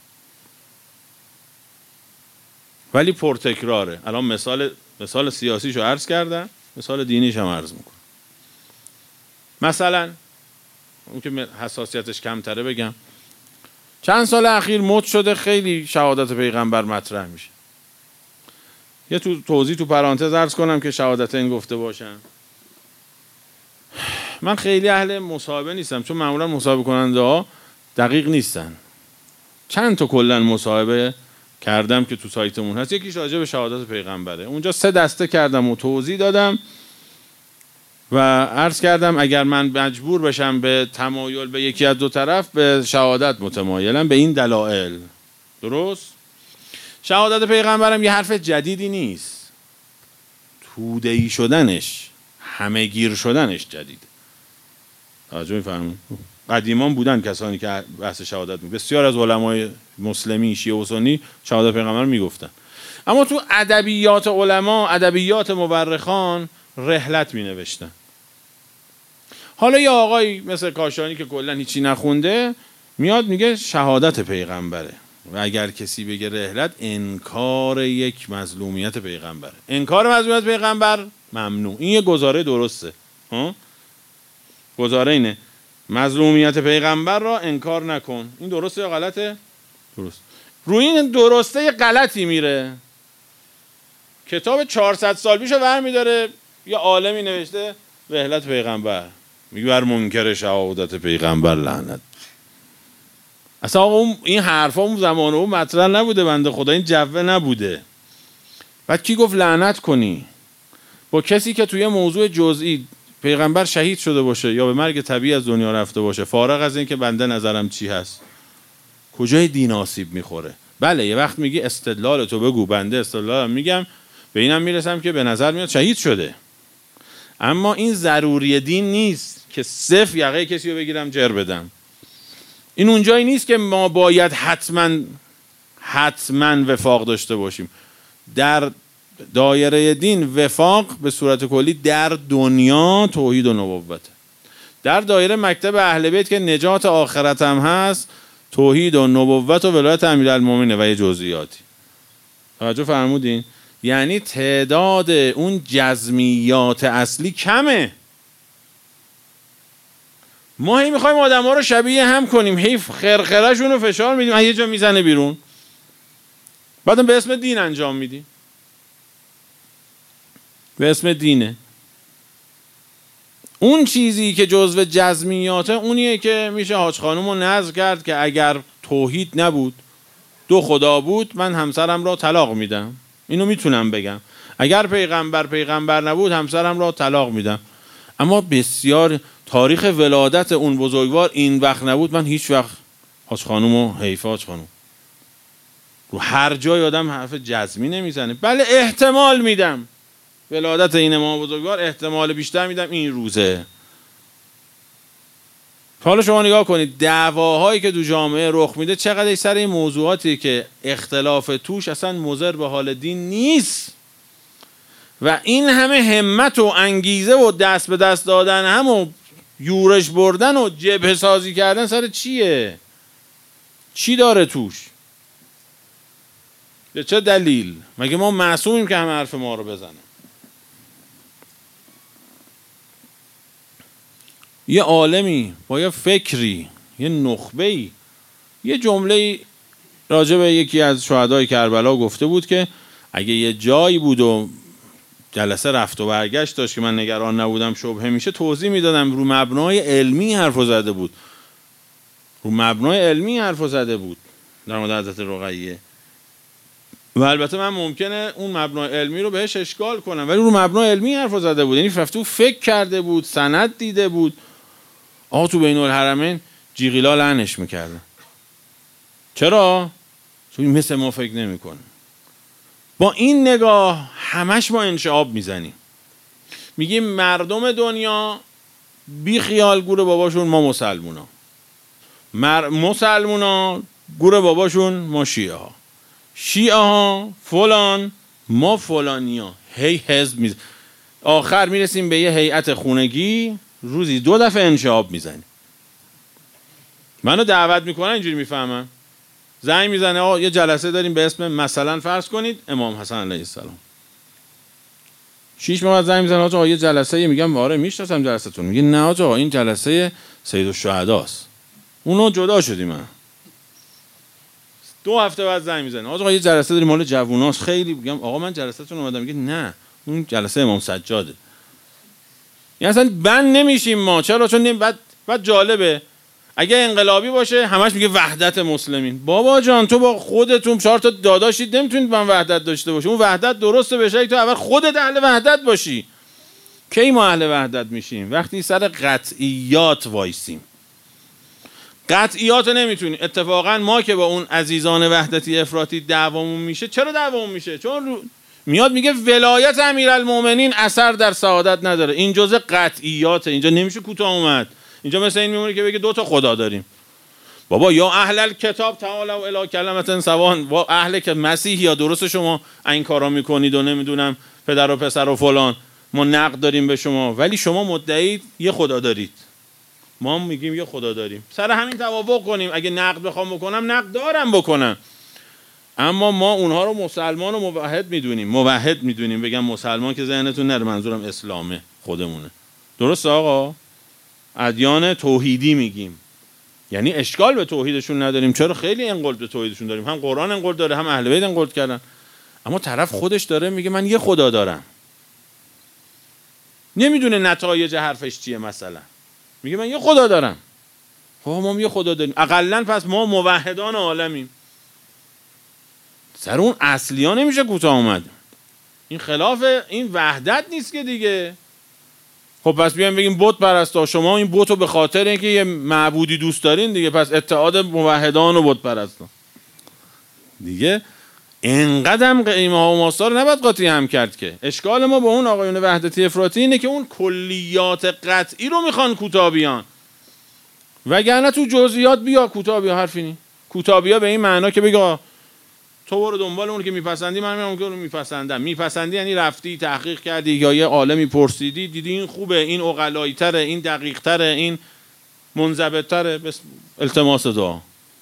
ولی پرتکراره. الان مثال مثال سیاسیشو عرض کردم، مثال دینیش هم عرض میکنم. مثلا اون که حساسیتش کمتره بگم، چند سال اخیر مد شده خیلی شهادت پیغمبر مطرح میشه. یه تو توضیح تو پرانتز عرض کنم که شهادت این گفته باشم. من خیلی اهل مصاحبه نیستم، چون معمولا مصاحبه کننده ها دقیق نیستن. چند تا کلا مصاحبه کردم که تو سایتمون هست، یکیش راجع به شهادت پیغمبره. اونجا سه دسته کردم و توضیح دادم و عرض کردم اگر من مجبور بشم به تمایل به یکی از دو طرف، به شهادت متمایلم به این دلایل. درست؟ شهادت پیغمبرم یه حرف جدیدی نیست، توده‌ای شدنش، همه گیر شدنش جدید. توجه می‌فرمایید؟ قدیمان بودن کسانی که بحث شهادت می بسیار از علمای مسلمی شیعه و سنی شهادت پیغمبر میگفتن، اما تو ادبیات علما، ادبیات مورخان رحلت می نوشتن. حالا یه آقایی مثل کاشانی که کلا هیچی نخونده میاد میگه شهادت پیغمبره، و اگر کسی بگه رحلت، انکار یک مظلومیت پیغمبره. انکار مظلومیت پیغمبر ممنوع. این یه گزاره درسته. ها؟ گزاره اینه مظلومیت پیغمبر را انکار نکن. این درسته یا غلطه؟ درست. روی این درسته یه غلطی میره. کتاب چهارصد سال پیشو برمی‌داره، یه عالمی نوشته رحلت پیغمبر، میگه بر منکر شهادت پیغمبر لعنت. اصلا اون این حرفا اون زمان اون مطرح نبوده، بنده خدا این جوه نبوده. بعد کی گفت لعنت کنی؟ با کسی که توی موضوع جزئی پیغمبر شهید شده باشه یا به مرگ طبیعی از دنیا رفته باشه، فارغ از این که بنده نظرم چی هست، کجای دین آسیب میخوره؟ بله یه وقت میگی استدلال تو بگو، بنده استدلالم میگم، به اینم میرسم که به نظر میاد شهید شده، اما این ضروری دین نیست که صف یقه کسی رو بگیرم جر بدم. این اونجایی نیست که ما باید حتما حتما وفاق داشته باشیم. در دایره دین وفاق به صورت کلی در دنیا توحید و نبوته. در دایره مکتب اهل بیت که نجات آخرت هم هست، توحید و نبوت و ولایت امیرالمومنین و یه جزئیاتی. توجه فرمودین؟ یعنی تعداد اون جزمیات اصلی کمه. ما هی میخوایم آدم ها رو شبیه هم کنیم، هی خرخرهشون رو فشار میدیم، یه جا میزنه بیرون، بعدم به اسم دین انجام میدیم. به اسم دینه. اون چیزی که جزو جزمیاته اونیه که میشه حاج خانوم رو نذر کرد که اگر توحید نبود، دو خدا بود، من همسرم را طلاق میدم. اینو میتونم بگم. اگر پیغمبر پیغمبر نبود، همسرم را طلاق میدم. اما بسیار تاریخ ولادت اون بزرگوار این وقت نبود، من هیچ وقت حاج خانوم و حیفه حاج خانوم. رو هر جای آدم حرف جزمی نمیزنه. بله احتمال میدم ولادت این امام بزرگوار، احتمال بیشتر میدم این روزه. حالا شما نگاه کنید دعواهایی که دو جامعه رخ میده چقدر سر این موضوعاتی که اختلاف توش اصلا مضر به حال دین نیست، و این همه همت و انگیزه و دست به دست دادن هم و یورش بردن و جبهه سازی کردن سر چیه؟ چی داره توش؟ به چه دلیل؟ مگه ما معصومیم که همه حرف ما رو بزنه؟ یه عالمی با یه فکری، یه نخبه‌ای، یه جمله‌ای راجع به یکی از شهدای کربلا گفته بود که اگه یه جایی بود و جلسه رفت و برگشت داشت که من نگران نبودم شبهه میشه، توضیح میدادم. رو مبنای علمی حرفو زده بود، رو مبنای علمی حرفو زده بود در مورد حضرت رقیه. و البته من ممکنه اون مبنای علمی رو بهش اشکال کنم، ولی رو مبنای علمی حرفو زده بود. یعنی رفته فکر کرده بود، سند دیده بود. آقا تو بین الحرمین جیغیلا لعنش میکردن. چرا؟ چون مثل ما فکر نمیکنه. با این نگاه همش ما انشعاب میزنیم، میگیم مردم دنیا بی خیال گور باباشون ما مسلمونا، مر... مسلمونا گور باباشون ما شیعه ها، شیعه ها فلان ما فلانیا، هی حزب میز. آخر میرسیم به یه هیئت خونگی، روزی دو دفعه انشعاب میزنیم. منو دعوت میکنن اینجوری میفهمم، زنگ میزنه آقا یه جلسه داریم به اسم مثلا فرض کنید امام حسن علیه السلام. شیش ماه زنگ میزنه آقا یه جلسه، میگم آره میشناسم جلسه‌تون. میگه نه آقا این جلسه سید الشهداست. اونو جدا شدیم من. دو هفته بعد زنگ میزنه آقا یه جلسه داریم مال جووناست، خیلی میگم آقا من جلسه‌تون اومدم، میگه نه اون جلسه امام سجاده. یعنی اصلا بند نمیشیم ما. چرا؟ چون بعد بعد جالبه اگه انقلابی باشه همش میگه وحدت مسلمین. بابا جان تو با خودتون چهار تا داداشید نمیتونید من وحدت داشته باشی. اون وحدت درسته بشه تو اول خودت اهل وحدت باشی. کی ما اهل وحدت میشیم؟ وقتی سر قطعیات وایسیم. قطعیات نمیتونیم. اتفاقا ما که با اون عزیزان وحدتی افراطی دعوامون میشه. چرا دعوامون میشه؟ چون رو... میاد میگه ولایت امیرالمومنین اثر در سعادت نداره. این جزء قطعیاته. اینجا نمیشه کوتاه اومد. اینجا مثل این میمونه که بگه دو تا خدا داریم. بابا یا اهل الکتاب تعالوا الی کلمة سواء، و اهل که مسیح یا درست شما این کارا میکنید و نمیدونم پدر و پسر و فلان، ما نقد داریم به شما، ولی شما مدعید یه خدا دارید، ما هم میگیم یه خدا داریم. سر همین توافق کنیم. اگه نقد بخوام بکنم نقد دارم بکنم، اما ما اونها رو مسلمان و موحد میدونیم. موحد میدونیم. بگم مسلمان که ذهنتون نره منظورم اسلامه، خودمونه. درست آقا؟ ادیان توحیدی میگیم، یعنی اشکال به توحیدشون نداریم. چرا؟ خیلی انقلاب به توحیدشون داریم. هم قرآن انقلاب داره، هم اهل بیت انقلاب کردن. اما طرف خودش داره میگه من یه خدا دارم، نمیدونه نتایج حرفش چیه. مثلا میگه من یه خدا دارم. خب ما یه خدا داریم، اقلن پس ما موحدان عالمیم. سر اون اصلیا نمیشه کوتاه اومد. این خلاف این وحدت نیست که دیگه. خب پس بیایم بگیم بت پرستا، شما این بت رو به خاطر اینکه یه معبودی دوست دارین دیگه، پس اتحاد موحدان و بت پرستا دیگه. انقدرم قیمه ها و ماسا رو نباید قاطی هم کرد که. اشکال ما با اون آقایون وحدتی افراطی اینه که اون کلیات قطعی رو میخوان کوتاه بیان، وگرنه تو جزئیات بیا کوتاه بیا. حرفی نی کوتاه بیا به این معنا که بگا تو برو دنبال اون که میپسندی، من میرم اون که میپسندم. میپسندی یعنی رفتی تحقیق کردی یا یه عالمی پرسیدی، دیدی این خوبه، این عقلایی تره، این دقیق تره، این منضبط تره، بس التماس دعا.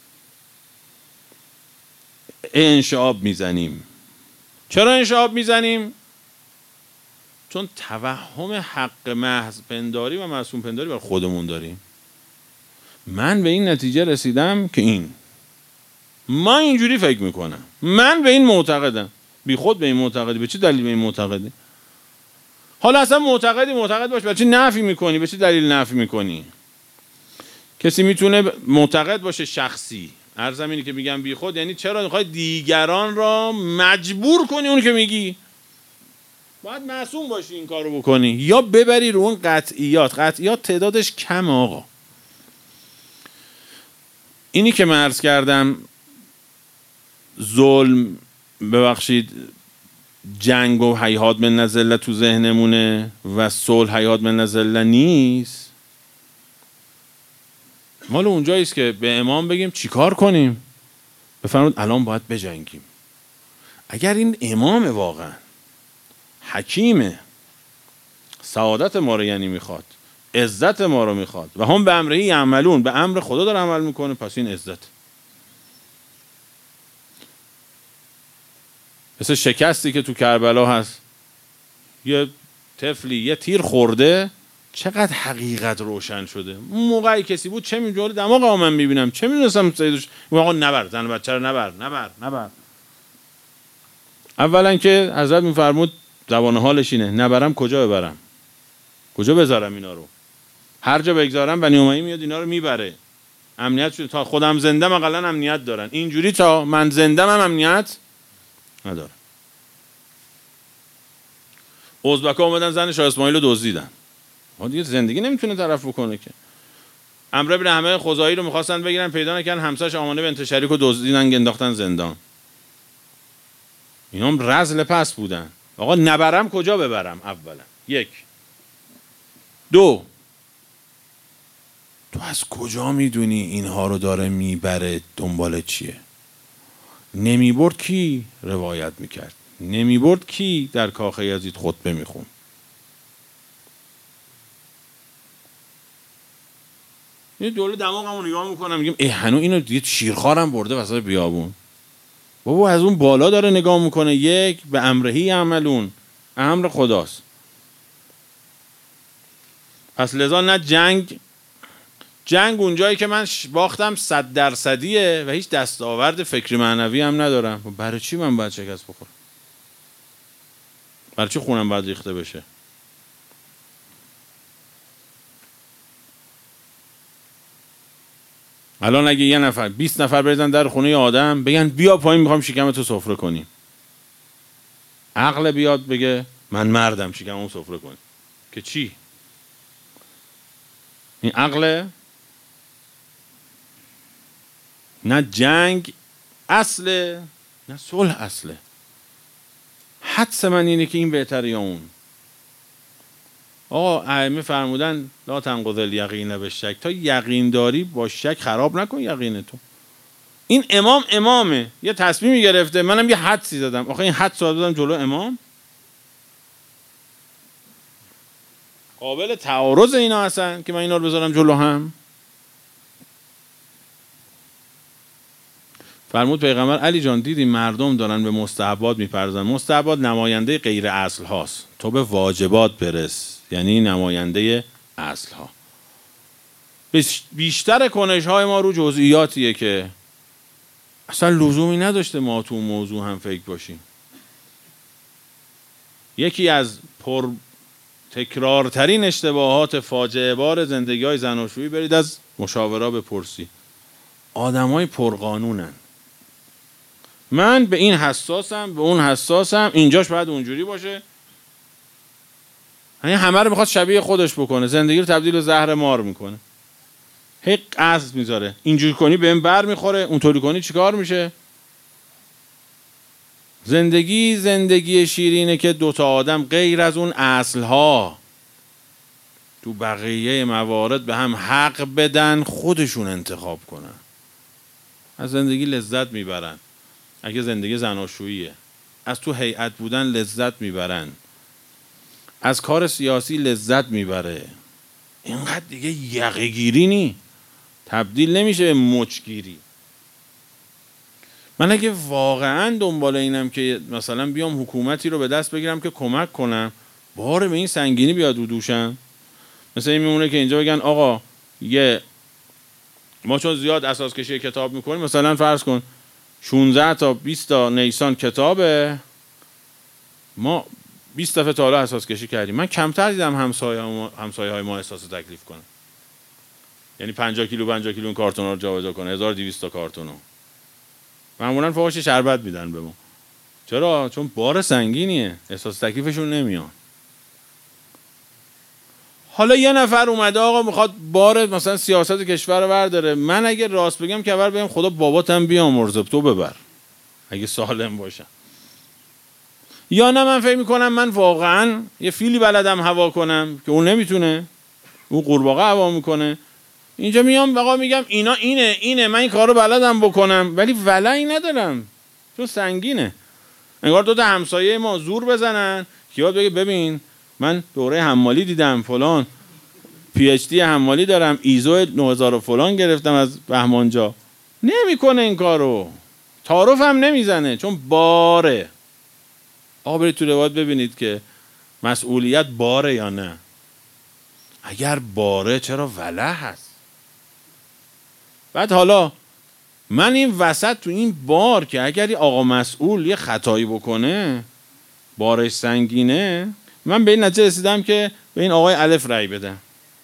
انشعاب میزنیم. چرا انشعاب میزنیم؟ چون توهم حق محض پنداری و معصوم پنداری بر خودمون داریم. من به این نتیجه رسیدم که این من اینجوری فکر میکنم، من به این معتقدم. بی خود به این معتقدی. به چه دلیل به این معتقدی؟ حالا اصلا معتقدی معتقد باش، به چه نفی میکنی؟ به چه دلیل نفی میکنی؟ کسی میتونه معتقد باشه شخصی. عرضم اینه که میگم بی خود یعنی چرا میخوای دیگران را مجبور کنی اون که میگی؟ باید معصوم باشی این کارو بکنی، یا ببری رو اون قطعیات. قطعیات تعدادش کم آقا. اینی که من عرض کردم ظلم، ببخشید، جنگ و هیهات من نزله تو ذهنمونه و صلح هیهات من نزله نیست، مال اونجاییست که به امام بگیم چیکار کنیم؟ بفرمایید الان باید بجنگیم. اگر این امام واقعا حکیمه، سعادت ما رو یعنی میخواد، عزت ما رو میخواد و هم به امرهی یعملون، به امر خدا داره عمل میکنه، پس این عزت. مثل شکستی که تو کربلا هست، یه طفلی یه تیر خورده، چقدر حقیقت روشن شده. اون موقعی کسی بود چه می‌جوری دماغ من میبینم، چه میدونستم سیدش آقا نبر زن بچه رو نبر نبر نبر. اولا که حضرت میفرمود زبان حالش اینه، نبرم کجا ببرم، کجا بذارم اینا رو؟ هر جا بگذارم بنی امیه میاد اینا رو میبره. امنیت شده تا خودم زندم اقلا امنیت دارن، اینجوری تا من زندم هم امنیت نداره. ازبک‌ها اومدن زن شاه اسماعیل رو دزدیدن. ما دیگه زندگی نمیتونه طرف بکنه که. عمرو بن حمه خزاعی رو میخواستن بگیرن، پیدا نکردن، همسرش آمانه بنت شریک رو دزدیدن، انداختن زندان. اینا هم رذل پس بودن. آقا نبرم کجا ببرم؟ اولا یک. دو، تو از کجا میدونی اینها رو داره میبره دنبال چیه؟ نمیبرد کی روایت میکرد؟ نمیبرد کی در کاخ یزید خطبه میخون؟ یه دوله دماغمو نگاه میکنم میگم ای هنو اینو دیگه شیرخوارم برده وسط بیابون. بابا از اون بالا داره نگاه میکنه. یک، به امرهی عملون، امر خداست. پس لذا نه جنگ جنگ اونجایی که من باختم صد درصدیه و هیچ دستاورد فکری معنوی هم ندارم. برای چی من باید شکست بخورم؟ برای چی خونم باید ریخته بشه؟ الان اگه یه نفر بیست نفر بریزن در خونه آدم بگن بیا پایین میخوام شکمتو سفره کنیم، عقل بیاد بگه من مردم شکممو سفره کنیم که چی؟ این عقله؟ نه جنگ اصله نه صلح اصله. حدس من اینه که این بهتره یا اون. آقا ائمه فرمودن لا تنقض الیقین بالشک، تا یقین داری با شک خراب نکن یقین تو. این امام امامه، یه تصمیمی گرفته، منم یه حدسی زدم. آخه این حدس رو دادم جلو امام؟ قابل تعارض اینا هستن که من اینا رو بذارم جلو هم؟ فرمود پیغمبر علی جان دیدی مردم دارن به مستحبات میپردازن. مستحبات نماینده غیر اصل هاست، تو به واجبات برس، یعنی نماینده اصل ها. بیشتر کنش های ما رو جزئیاتیه که اصلا لزومی نداشته ما تو موضوع هم فکر باشیم. یکی از پر تکرارترین اشتباهات فاجعه بار زندگی های زناشویی، برید از مشاورا بپرسی، آدم های پرقانونن. من به این حساسم، به اون حساسم، اینجاش باید اونجوری باشه. یعنی همه رو میخواد شبیه خودش بکنه، زندگی رو تبدیل به زهر مار میکنه. هی قصد میذاره اینجوری کنی بهم بر میخوره، اونطوری کنی چیکار میشه. زندگی زندگی شیرینه که دوتا آدم غیر از اون اصلها تو بقیه موارد به هم حق بدن، خودشون انتخاب کنن، از زندگی لذت میبرن. اگه زندگی زناشوییه، از تو هیئت بودن لذت میبرن، از کار سیاسی لذت میبره. اینقدر دیگه یقه گیری نی، تبدیل نمیشه به مچگیری. من اگه واقعا دنبال اینم که مثلا بیام حکومتی رو به دست بگیرم که کمک کنم، بار به این سنگینی بیاد رو دوشم. مثلا این میمونه که اینجا بگن آقا یه ما چون زیاد اساس کشی کتاب میکنیم، مثلا فرض کن شانزده تا بیست تا نیسان کتابه، ما بیست دفعه تا حالا اساس کشی کردیم. من کمتر دیدم همسایه ها همسایه های ما احساس تکلیف کنن. یعنی پنجاه کیلو پنجاه کیلو این کارتونا رو جابجا کنه، هزار و دویست تا کارتونو. معمولا فوقش شربت میدن به ما. چرا؟ چون بار سنگینیه، احساس تکلیفشون نمیان. حالا یه نفر اومده آقا میخواد بار مثلا سیاست کشور رو برداره. من اگه راست بگم که اول بگم خدا باباتم بیامرزه، تو ببر اگه سالم باشم. یا نه من فکر میکنم من واقعا یه فیلی بلدم هوا کنم که اون نمیتونه، اون قورباغه هوا میکنه. اینجا میام آقا میگم اینا اینه اینه من این کارو بلدم بکنم، ولی ولعی ندارم چون سنگینه. انگار دو تا همسایه ما زور بزنن که یاد بگه ببین من دوره حمالی دیدم، فلان پی اچ دی حمالی دارم، ایزو نه هزار فلان گرفتم از بهمانجا. نمیکنه این کارو، تعارف هم نمیزنه چون باره. آقا برید تو روایت ببینید که مسئولیت باره یا نه. اگر باره چرا ولع هست؟ بعد حالا من این وسط تو این بار که اگر یه آقا مسئول یه خطایی بکنه بارش سنگینه، من به این نتیجه رسیدم که به این آقای الف رأی بدم.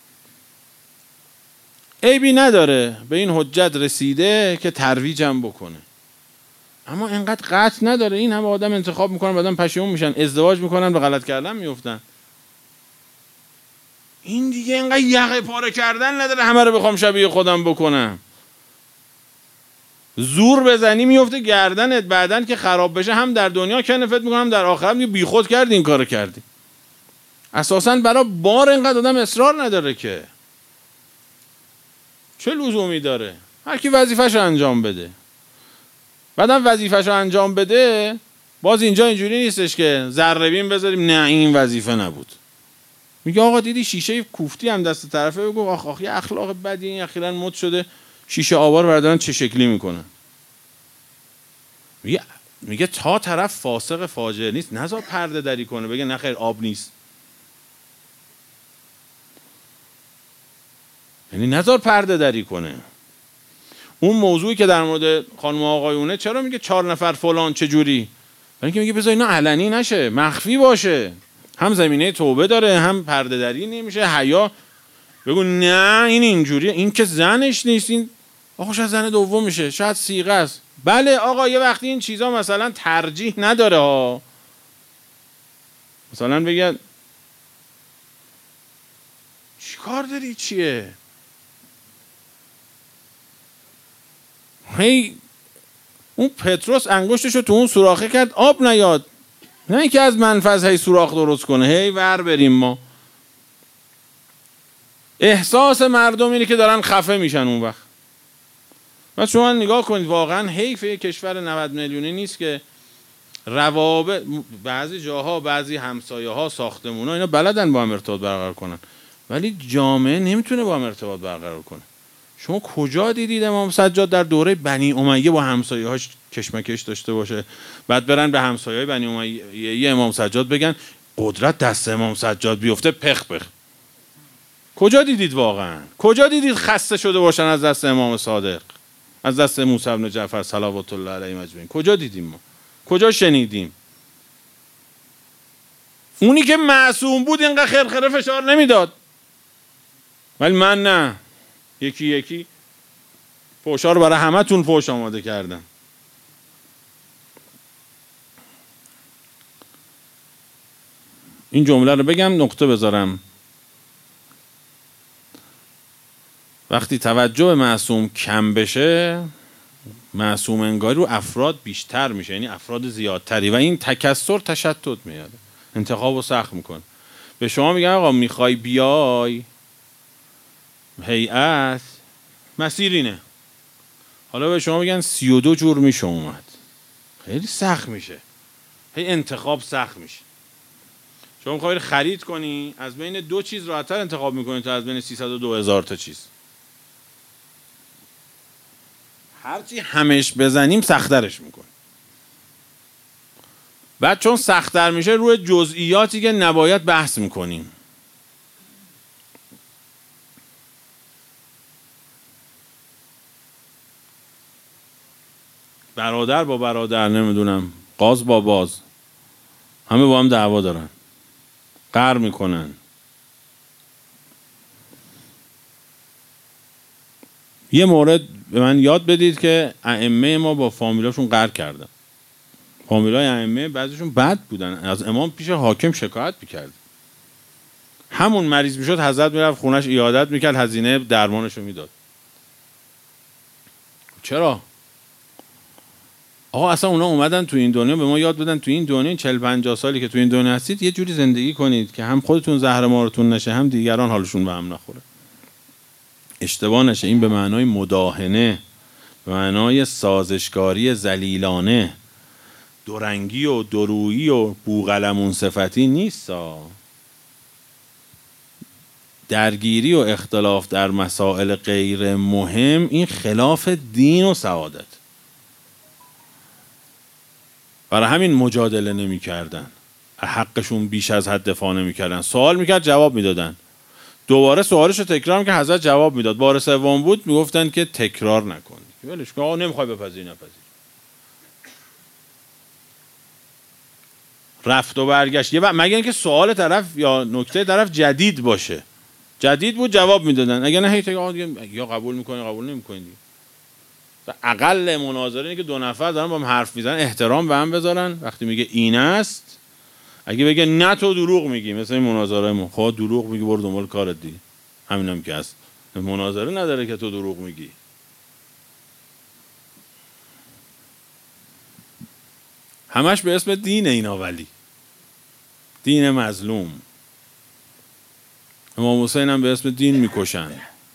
عیبی نداره، به این حجت رسیده که ترویجم بکنه، اما اینقدر قطع نداره. این همه آدم انتخاب میکنن بعدم پشیمون میشن، ازدواج میکنن به غلط کردن میفتن. این دیگه اینقدر یقه پاره کردن نداره همه رو بخوام شبیه خودم بکنم. زور بزنی میفته گردنت، بعدن که خراب بشه هم در دنیا کنفت میکنم، در آخرت میگه بی خود کردی این کارو کردی. اساساً برای بار اینقدر آدم اصرار نداره که، چه لزومی داره؟ هر کی وظیفه‌شو انجام بده. بعدم وظیفه‌شو انجام بده باز اینجا اینجوری نیستش که ذره بین بذاریم نه این وظیفه نبود. میگه آقا دیدی شیشه کوفتی هم دست طرفه، بگو آخ آخ یه اخلاق بدی این اخیراً مد شده شیشه آوار بردارن چه شکلی میکنن. میگه میگه تا طرف فاسق فاجر نیست نذار پرده دری کنه بگه نه خیر آب نیست. یعنی نذار پرده دری کنه. اون موضوعی که در مورد خانم آقایونه چرا میگه چهار نفر فلان چجوری؟ برای اینکه میگه بذار اینا علنی نشه، مخفی باشه، هم زمینه توبه داره، هم پرده دری نمیشه، حیا. بگو نه این اینجوریه، این که زنش نیست، این آقا شاید زن دوم میشه، شاید صیغه است. بله آقا یه وقتی این چیزا مثلا ترجیح نداره ها. مثلا بگن چی کار داری چیه؟ هی اون پتروس انگشتشو تو اون سوراخه کرد آب نیاد، نه اینکه از منفذ هی سوراخ درست کنه هی ور بریم ما. احساس مردم اینه که دارن خفه میشن اون وقت. بعد شما نگاه کنید واقعا حیف کشور نود میلیونی نیست که روابط بعضی جاها، بعضی همسایه ها، ساختمون ها اینا بلدن با هم ارتباط برقرار کنن، ولی جامعه نمیتونه با هم ارتباط برقرار کنه. شما کجا دیدید امام سجاد در دوره بنی امیه با همسایه هاش کشمکش داشته باشه، بعد برن به همسایه های بنی امیه امام سجاد بگن قدرت دست امام سجاد بیفته پخ پخ؟ کجا دیدید واقعا؟ کجا دیدید خسته شده باشن از دست امام صادق، از دست موسی بن جعفر صلوات الله علیه اجمعین؟ کجا دیدیم ما؟ کجا شنیدیم؟ اونی که معصوم بود اینقدر خرخره فشار نمیداد، ولی من نه، یکی یکی فوشا رو برای همه تون فوش آماده کردم. این جمله رو بگم نقطه بذارم. وقتی توجه به معصوم کم بشه، معصوم انگاری رو افراد بیشتر میشه، یعنی افراد زیادتری، و این تکثر تشتت میاره، انتخاب رو سخت میکنه. به شما میگن آقا میخوای بیای هیئت، مسیر اینه، حالا به شما میگن سی و دو جور میشه اومد، خیلی سخت میشه، هی انتخاب سخت میشه. شما میخوای خرید کنی، از بین دو چیز راحت‌تر انتخاب میکنی تا از بین سیصد و دو هزار تا چیز. هرچی همش بزنیم سخت‌ترش میکنه. بعد چون سخت‌تر میشه روی جزئیاتی که نباید بحث میکنیم. برادر با برادر، نمیدونم قاز با باز، همه با هم دعوا دارن، قهر میکنن. یه مورد به من یاد بدید که ائمه ما با فامیلاشون قهر کردن. فامیلای ائمه بعضیشون بد بودن، از امام پیش حاکم شکایت میکرد، همون مریض میشد حضرت میرفت خونش عیادت میکرد، هزینه درمانشو میداد. چرا؟ آقا اصلا اونا اومدن تو این دنیا به ما یاد بدن تو این دنیا چهل پنجاه سالی که تو این دنیا هستید یه جوری زندگی کنید که هم خودتون زهر مارتون نشه، هم دیگران حالشون به هم نخوره، اشتباه نشه. این به معنای مداهنه، به معنای سازشکاری ذلیلانه، دورنگی و درویی و بوقلمون صفتی نیست. درگیری و اختلاف در مسائل غیر مهم این خلاف دین و سعادت. برای همین مجادله نمی کردن، حقشون بیش از حد دفاع نمی کردن. سوال میکرد جواب میدادن، دوباره سوالش رو تکرار میکرد، حضرت جواب میداد. بار سوم بود میگفتن که تکرار نکن، ولش کن، آقا نمیخوای بپذیری نپذیر. رفت و برگشت، یه وقت مگه اینکه سوال طرف یا نکته طرف جدید باشه، جدید بود جواب میدادن، اگه نه هی یا قبول میکنی قبول نمیکنی. اقل مناظره اینه که دو نفر دارن با هم حرف میزنن، احترام به هم بذارن. وقتی میگه این است، اگه بگه نه تو دروغ میگی، مثلا این مناظره ما، خب دروغ میگی برو دنبال کارت دیگه، همینم که هست. مناظره نداره که تو دروغ میگی. همش به اسم دین اینا، ولی دین مظلوم. امام حسین هم به اسم دین میکشن.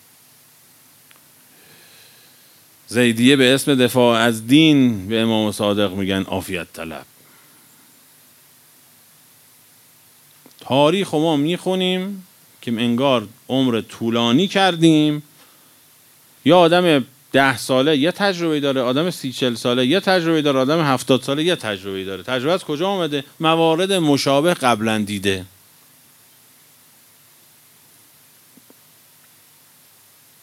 زیدیه به اسم دفاع از دین به امام صادق میگن عافیت طلب. تاریخ ما میخونیم که انگار عمر طولانی کردیم. یا آدم ده ساله یه تجربه داره، آدم سی چل ساله یه تجربه داره، آدم هفتاد ساله یه تجربه داره. تجربه از کجا آمده؟ موارد مشابه قبلا دیده.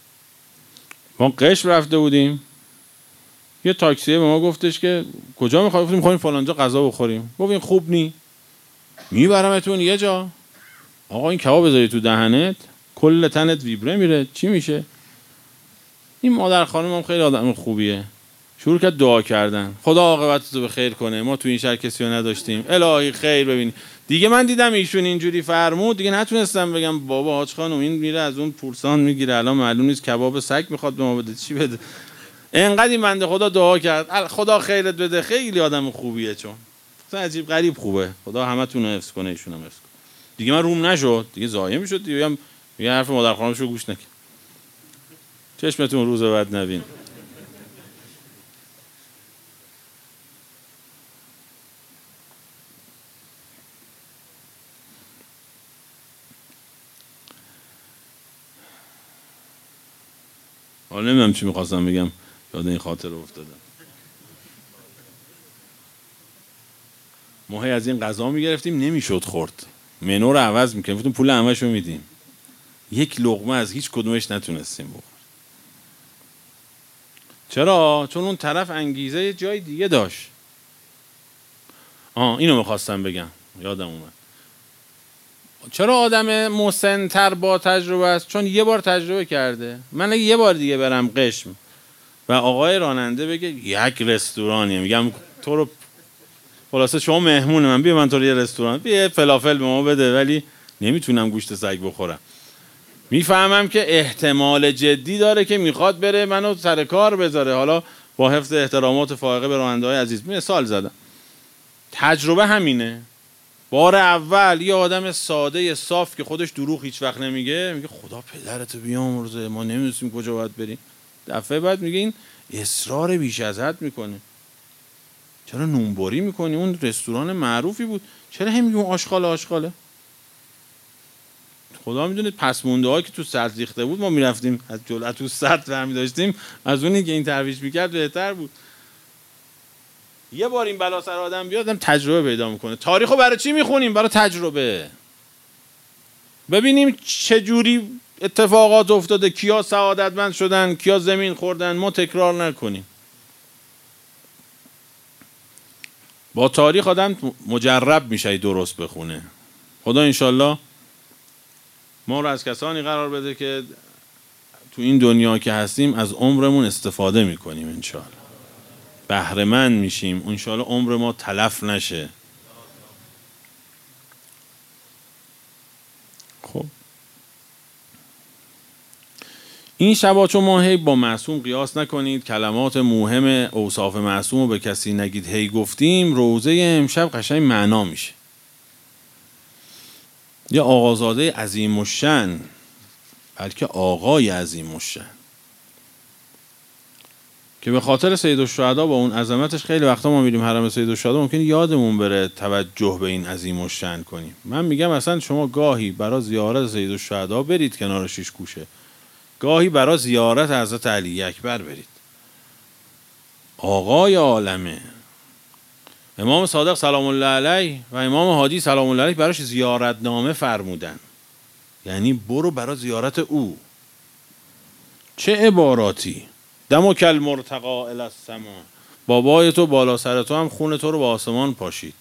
ما قشم رفته بودیم، یه تاکسیه به ما گفتش که کجا میخوایم؟ گفتیم میخوایم فلانجا غذا بخوریم. گفت این خوب نی، میبرمتون یه جا. آقا این کباب بذاری تو دهنت کل تنت ویبره میره، چی میشه؟ این مادر خانم هم خیلی آدم خوبیه، شروع کرد دعا کردن، خدا عاقبتتو به خیر کنه، ما تو این شهر کسی رو نداشتیم، الهی خیر ببین. دیگه من دیدم ایشون اینجوری فرمود، دیگه نتونستم بگم بابا حاج خانم این میره از اون پورسان میگیره، الان معلوم نیست کباب سگ میخواد به ما بده چی بده. انقدر این بنده خدا دعا کرد خدا خیرت بده، خیلی آدم خوبیه، چون مثلا عجیب غریب خوبه، خدا همتون رو حفظ کنه ایشون هم حفظ کنه. دیگه من روم نشد، دیگه ضایع میشد دیگه، هم یه حرف مادر خانمشو گوش نکرد. چشمتون روز بعد نبین. حالا نمیدونم چی میخواستم بگم، یاد این خاطر رو افتادم. ما هی از این غذا میگرفتیم نمیشد خورد، منو رو عوض میکنیم، گفتیم پول همش رو میدیم، یک لقمه از هیچ کدومش نتونستیم بخوریم. چرا؟ چون اون طرف انگیزه یه جای دیگه داشت. آه اینو میخواستم بگم، یادم اومد. چرا آدم مسن‌تر با تجربه است؟ چون یه بار تجربه کرده. من اگه یه بار دیگه برم قشم و آقای راننده بگه یک رستورانیه، میگم تو رو خلاصه شما مهمون من، بیا من تو رو یه رستوران، بیا فلافل به ما بده، ولی نمیتونم گوشت سگ بخورم. میفهمم که احتمال جدی داره که میخواد بره منو سر کار بذاره. حالا با حفظ احترامات فائقه به راننده‌های عزیز مثال زدم. تجربه همینه. بار اول یه آدم ساده صاف که خودش دروغ هیچ وقت نمیگه، میگه خدا پدرتو بیامرزه ما نمیدونیم کجا باید بریم. دفعه بعد میگه این اصرار بیش از حد میکنه، چرا نونبری میکنی؟ اون رستوران معروفی بود، چرا هم میگه آشغاله آشغاله؟ خدا میدونه پس مونده ها که تو سرد ریخته بود ما میرفتیم از جلو تو سرد برمی داشتیم، از اونی که این ترویج میکرد بهتر بود. یه بار این بلا سر آدم بیاد آدم تجربه پیدا میکنه. تاریخو برای چی میخونیم؟ برای تجربه، ببینیم چه جوری اتفاقات افتاده، کیا سعادتمند شدن، کیا زمین خوردن، ما تکرار نکنیم. با تاریخ آدم مجرب میشه درست بخونه. خدا انشالله ما رو از کسانی قرار بده که تو این دنیا که هستیم از عمرمون استفاده میکنیم، انشالله بهره مند میشیم، انشالله عمر ما تلف نشه. خب این شبا چون ما هی با معصوم قیاس نکنید، کلمات موهم اوصاف معصوم رو به کسی نگید هی گفتیم، روزه امشب قشنگ معنا میشه. یه آقازاده عظیم الشأن، بلکه آقای عظیم الشأن که به خاطر سیدالشهدا با اون عظمتش خیلی وقتا ما میریم حرم سیدالشهدا ممکنه یادمون بره توجه به این عظیم الشأن کنیم. من میگم اصلا شما گاهی برای زیارت سیدالشهدا برید کنار شیش کوشه، گاهی برای زیارت حضرت علی اکبر برید. آقای عالمه، امام صادق سلام الله علیه و امام هادی سلام الله علیه براش زیارتنامه فرمودن، یعنی برو برای زیارت او. چه عباراتی! دمک المرتقی الی السما، بابای تو بالا سر تو هم خون تو رو به آسمان پاشید.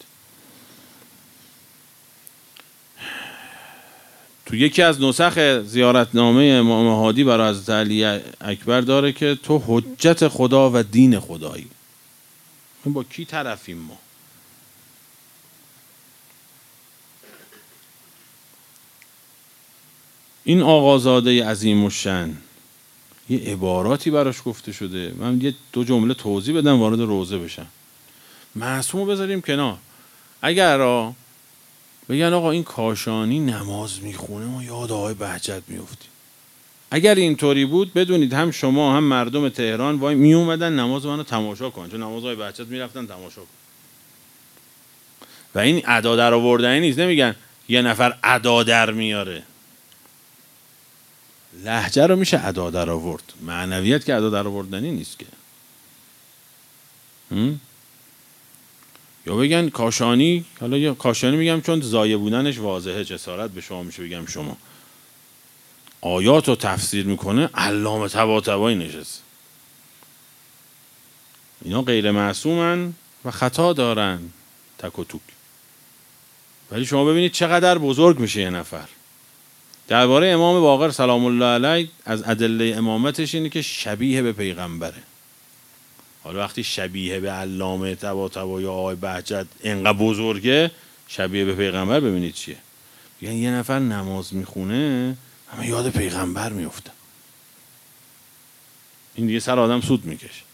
تو یکی از نسخ زیارتنامه امام هادی برای حضرت علی اکبر داره که تو حجت خدا و دین خدایی. با کی طرفیم ما؟ این آقازاده عظیم الشأن یه عباراتی براش گفته شده. من یه دو جمله توضیح بدم وارد روزه بشم. معصومو بذاریم کنار. اگر را بگن آقا این کاشانی نماز میخونه ما یاد آقای بهجت میافتیم، اگر اینطوری بود بدونید هم شما هم مردم تهران وای می اومدن نماز منو تماشا کنن، چون نماز آقای بهجت میرفتن تماشا کن. و این ادا در آوردنی نیست، نمیگن یه نفر ادا در میاره. لهجه رو میشه ادا در آورد، معنویت که ادا در آوردنی نیست که. هم؟ یا بگن کاشانی، حالا یا کاشانی میگم چون زایه بودنش واضحه، جسارت به شما میشه بگم شما آیات رو تفسیر میکنه علامه طباطبایی نشسته. اینا غیر معصومن و خطا دارن تک و توک، ولی شما ببینید چقدر بزرگ میشه یه نفر. درباره امام باقر سلام الله علیه از ادله امامتش اینه که شبیه به پیغمبره. حالا وقتی شبیه به علامه طباطبایی یا آقای بهجت اینقدر بزرگه، شبیه به پیغمبر ببینید چیه. یعنی یه نفر نماز میخونه همه یاد پیغمبر میفته. این دیگه سر آدم سود میکشه.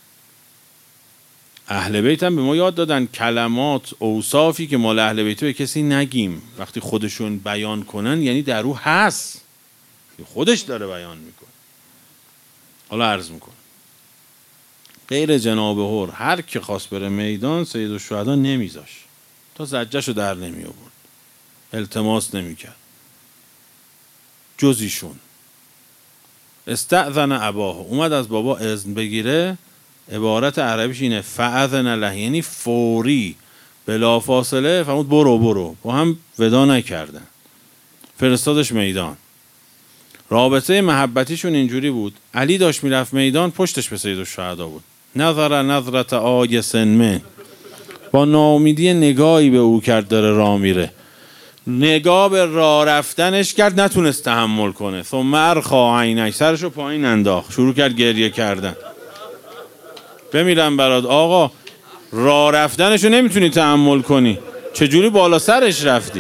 اهل بیت هم به ما یاد دادن کلمات اوصافی که مال اهل بیت به کسی نگیم. وقتی خودشون بیان کنن یعنی در او هست، خودش داره بیان میکنه. حالا عرض میکنه غیر جناب هر هر که خواست بره میدان سید الشهدا نمیذاش تا زجهشو در نمی آورد، التماس نمیکرد جزیشون. استأذن اباه، اومد از بابا اذن بگیره. عبارت عربیش اینه فاذن له، یعنی فوری بلا فاصله فرمود برو برو. با هم ودا نکردن، فرستادش میدان. رابطه محبتیشون اینجوری بود علی داشت میرفت میدان پشتش به سید الشهدا بود. نظر نظرت آیس من، با ناامیدی نگاهی به او کرد داره راه میره. نگاه به راه رفتنش کرد نتونست تحمل کنه. ثم ارخا عینک، سرشو پایین انداخت شروع کرد گریه کردن. بمیرم برات آقا، راه رفتنشو نمیتونی تحمل کنی، چجوری بالا سرش رفتی؟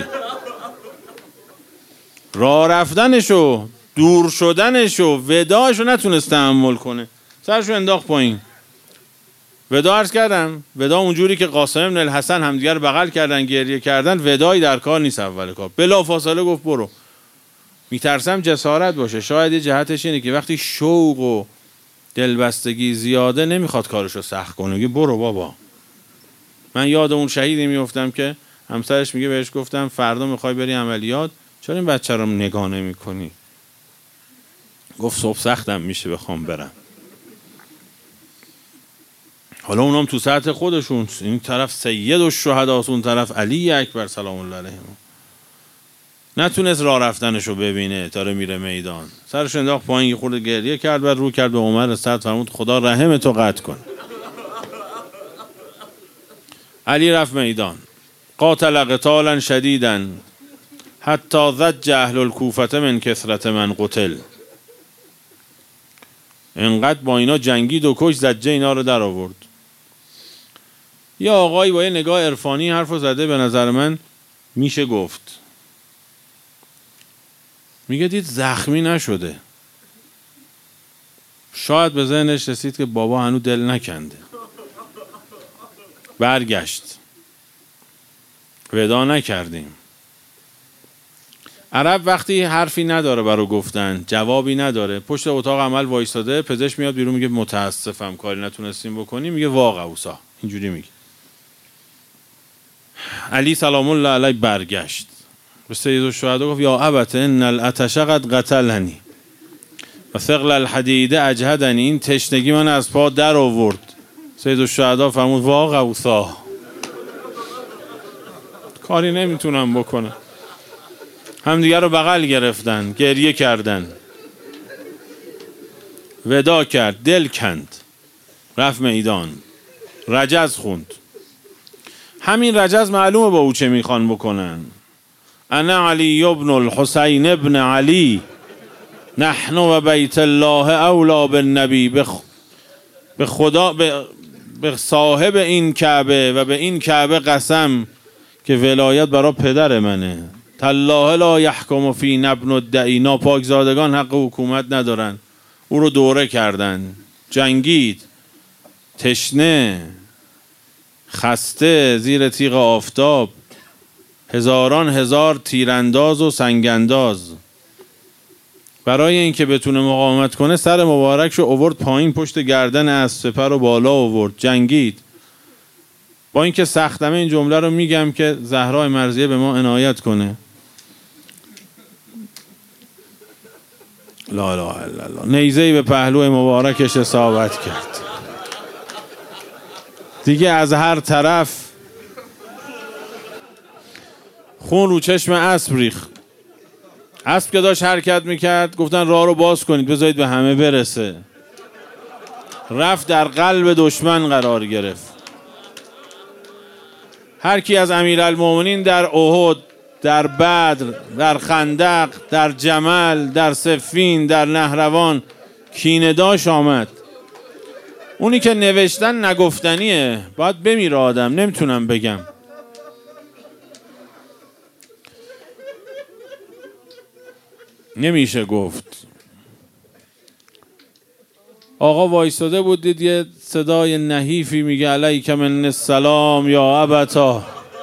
راه رفتنشو، دور شدنشو، وداعشو نتونست تحمل کنه، سرشو انداخت پایین. ودا عرض کردم، ودا اونجوری که قاسم بن الحسن همدیگر بغل کردن گریه کردن، ودایی در کار نیست. اول کار بلا فاصله گفت برو. میترسم جسارت باشه. شاید یه جهتش اینه که وقتی شوق و دلبستگی زیاده نمیخواد کارشو سخت کنه، میگه برو بابا. من یاد اون شهیدی میافتم که همسرش میگه بهش گفتم فردا میخوای بری عملیات، چرا این بچه رو نگاه نمی‌کنی؟ گفت صبح سختم میشه بخوام برم. حالا اونام تو سطح خودشون، این طرف سید الشهدا، اون طرف علی اکبر سلام الله علیه، نتونست راه رفتنشو ببینه تا میره میدان. سرش انداخت پایین، یه خورده گریه کرد، بعد رو کرد به عمر صد فرمود خدا رحم تو قطع کن. علی رفت میدان. قاتل قتالا شدیدا حتی ضج اهل الکوفه من کثرت من قتل. انقدر با اینا جنگید و کش، زجه اینا رو در آورد. یه آقایی با یه نگاه عرفانی حرفو زده، به نظر من میشه گفت. میگه دید زخمی نشده. شاید به ذهنش رسید که بابا هنوز دل نکنده. برگشت. ودا نکردیم. عرب وقتی حرفی نداره برای گفتن، جوابی نداره، پشت اتاق عمل وایساده، پزشک میاد بیرون میگه متاسفم کاری نتونستیم بکنیم، میگه واقعا اوسا، اینجوری میگه. علی سلام الله علیه برگشت به سید الشهدا گفت یا ابت ان العطش قد قتلنی و ثقل الحدید اجهدنی. این تشنگی من از پا در آورد. سید الشهدا فرمود واقعا اوسا، کاری نمیتونم بکنم. همدیگر رو بغل گرفتن، گریه کردن، ودا کرد، دل کند، رفت میدان، رجز خوند. همین رجز معلومه با او چه میخوان بکنن. انا علی ابن الحسین ابن علی نحن و بیت الله اولا بالنبی. به خدا، به صاحب این کعبه و به این کعبه قسم که ولایت برای پدر منه. تالله لا یحکم فینا ابن الدعی. ناپاکزادگان حق حکومت ندارن. او رو دوره کردن، جنگید، تشنه، خسته، زیر تیغ آفتاب، هزاران هزار تیرانداز و سنگانداز. برای اینکه بتونه مقاومت کنه سر مبارکشو آورد پایین پشت گردن اسب، سپر رو بالا آورد، جنگید. با اینکه سختمه این جمله رو میگم که زهرا مرضیه به ما عنایت کنه. لا اله الا الله. نیزه‌ای به پهلوی مبارکش اصابت کرد. دیگه از هر طرف خون رو چشم اسب ریخت. اسب که داشت حرکت میکرد گفتن راه رو باز کنید بذارید به همه برسه. رفت در قلب دشمن قرار گرفت. هر کی از امیرالمومنین در احد، در بدر، در خندق، در جمل، در صفین، در نهروان کینه داشت آمد. اونی که نوشتن نگفتنیه، باید بمیره آدم، نمیتونم بگم. نمیشه گفت. آقا وایستاده بود، دید یه صدای نحیفی میگه علیک من السلام یا ابتا.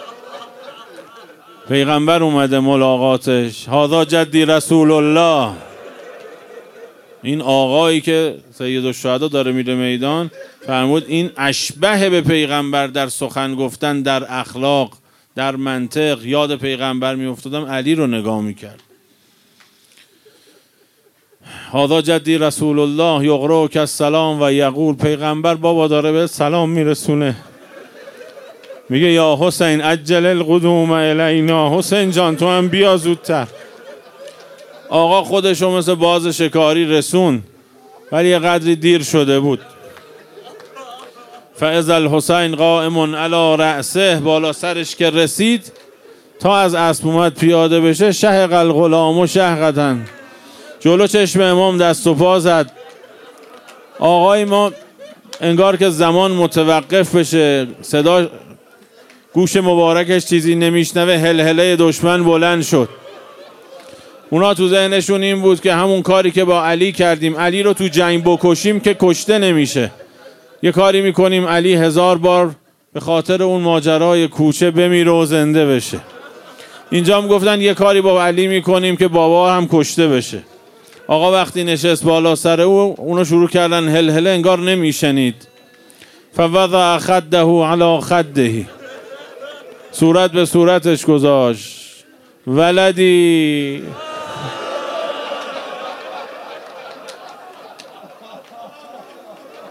پیغمبر اومده ملاقاتش. هذا جدی رسول الله. این آقایی که سید الشهدا داره میره میدان فرمود این اشبه به پیغمبر در سخن گفتن، در اخلاق، در منطق. یاد پیغمبر میافتادم علی رو نگاه میکرد. هذا جدی رسول الله یقرؤک السلام و یقول، پیغمبر بابا داره به سلام میرسونه، میگه یا حسین عجل القدوم الینا، حسین جان تو هم بیا زودتر. آقا خودشو مثل باز شکاری رسون، ولی یه قدری دیر شده بود. فاذا الحسین قائم علی رأسه، بالا سرش که رسید تا از اسب اومد پیاده بشه، شهق الغلام و شهقة، جلو چشم امام دست و پا زد. آقای ما انگار که زمان متوقف بشه، صدا گوش مبارکش چیزی نمیشنوه، هلهله دشمن بلند شد. اونا تو ذهنشون این بود که همون کاری که با علی کردیم، علی رو تو جنگ بکشیم که کشته نمیشه، یه کاری میکنیم علی هزار بار به خاطر اون ماجرای کوچه بمیره و زنده بشه. اینجا هم گفتن یه کاری با علی میکنیم که بابا هم کشته بشه. آقا وقتی نشست بالا سر او، اونو شروع کردن هلهله، انگار نمیشنید. فوضع خده علی خده، صورت به صورتش گذاشت. ولدی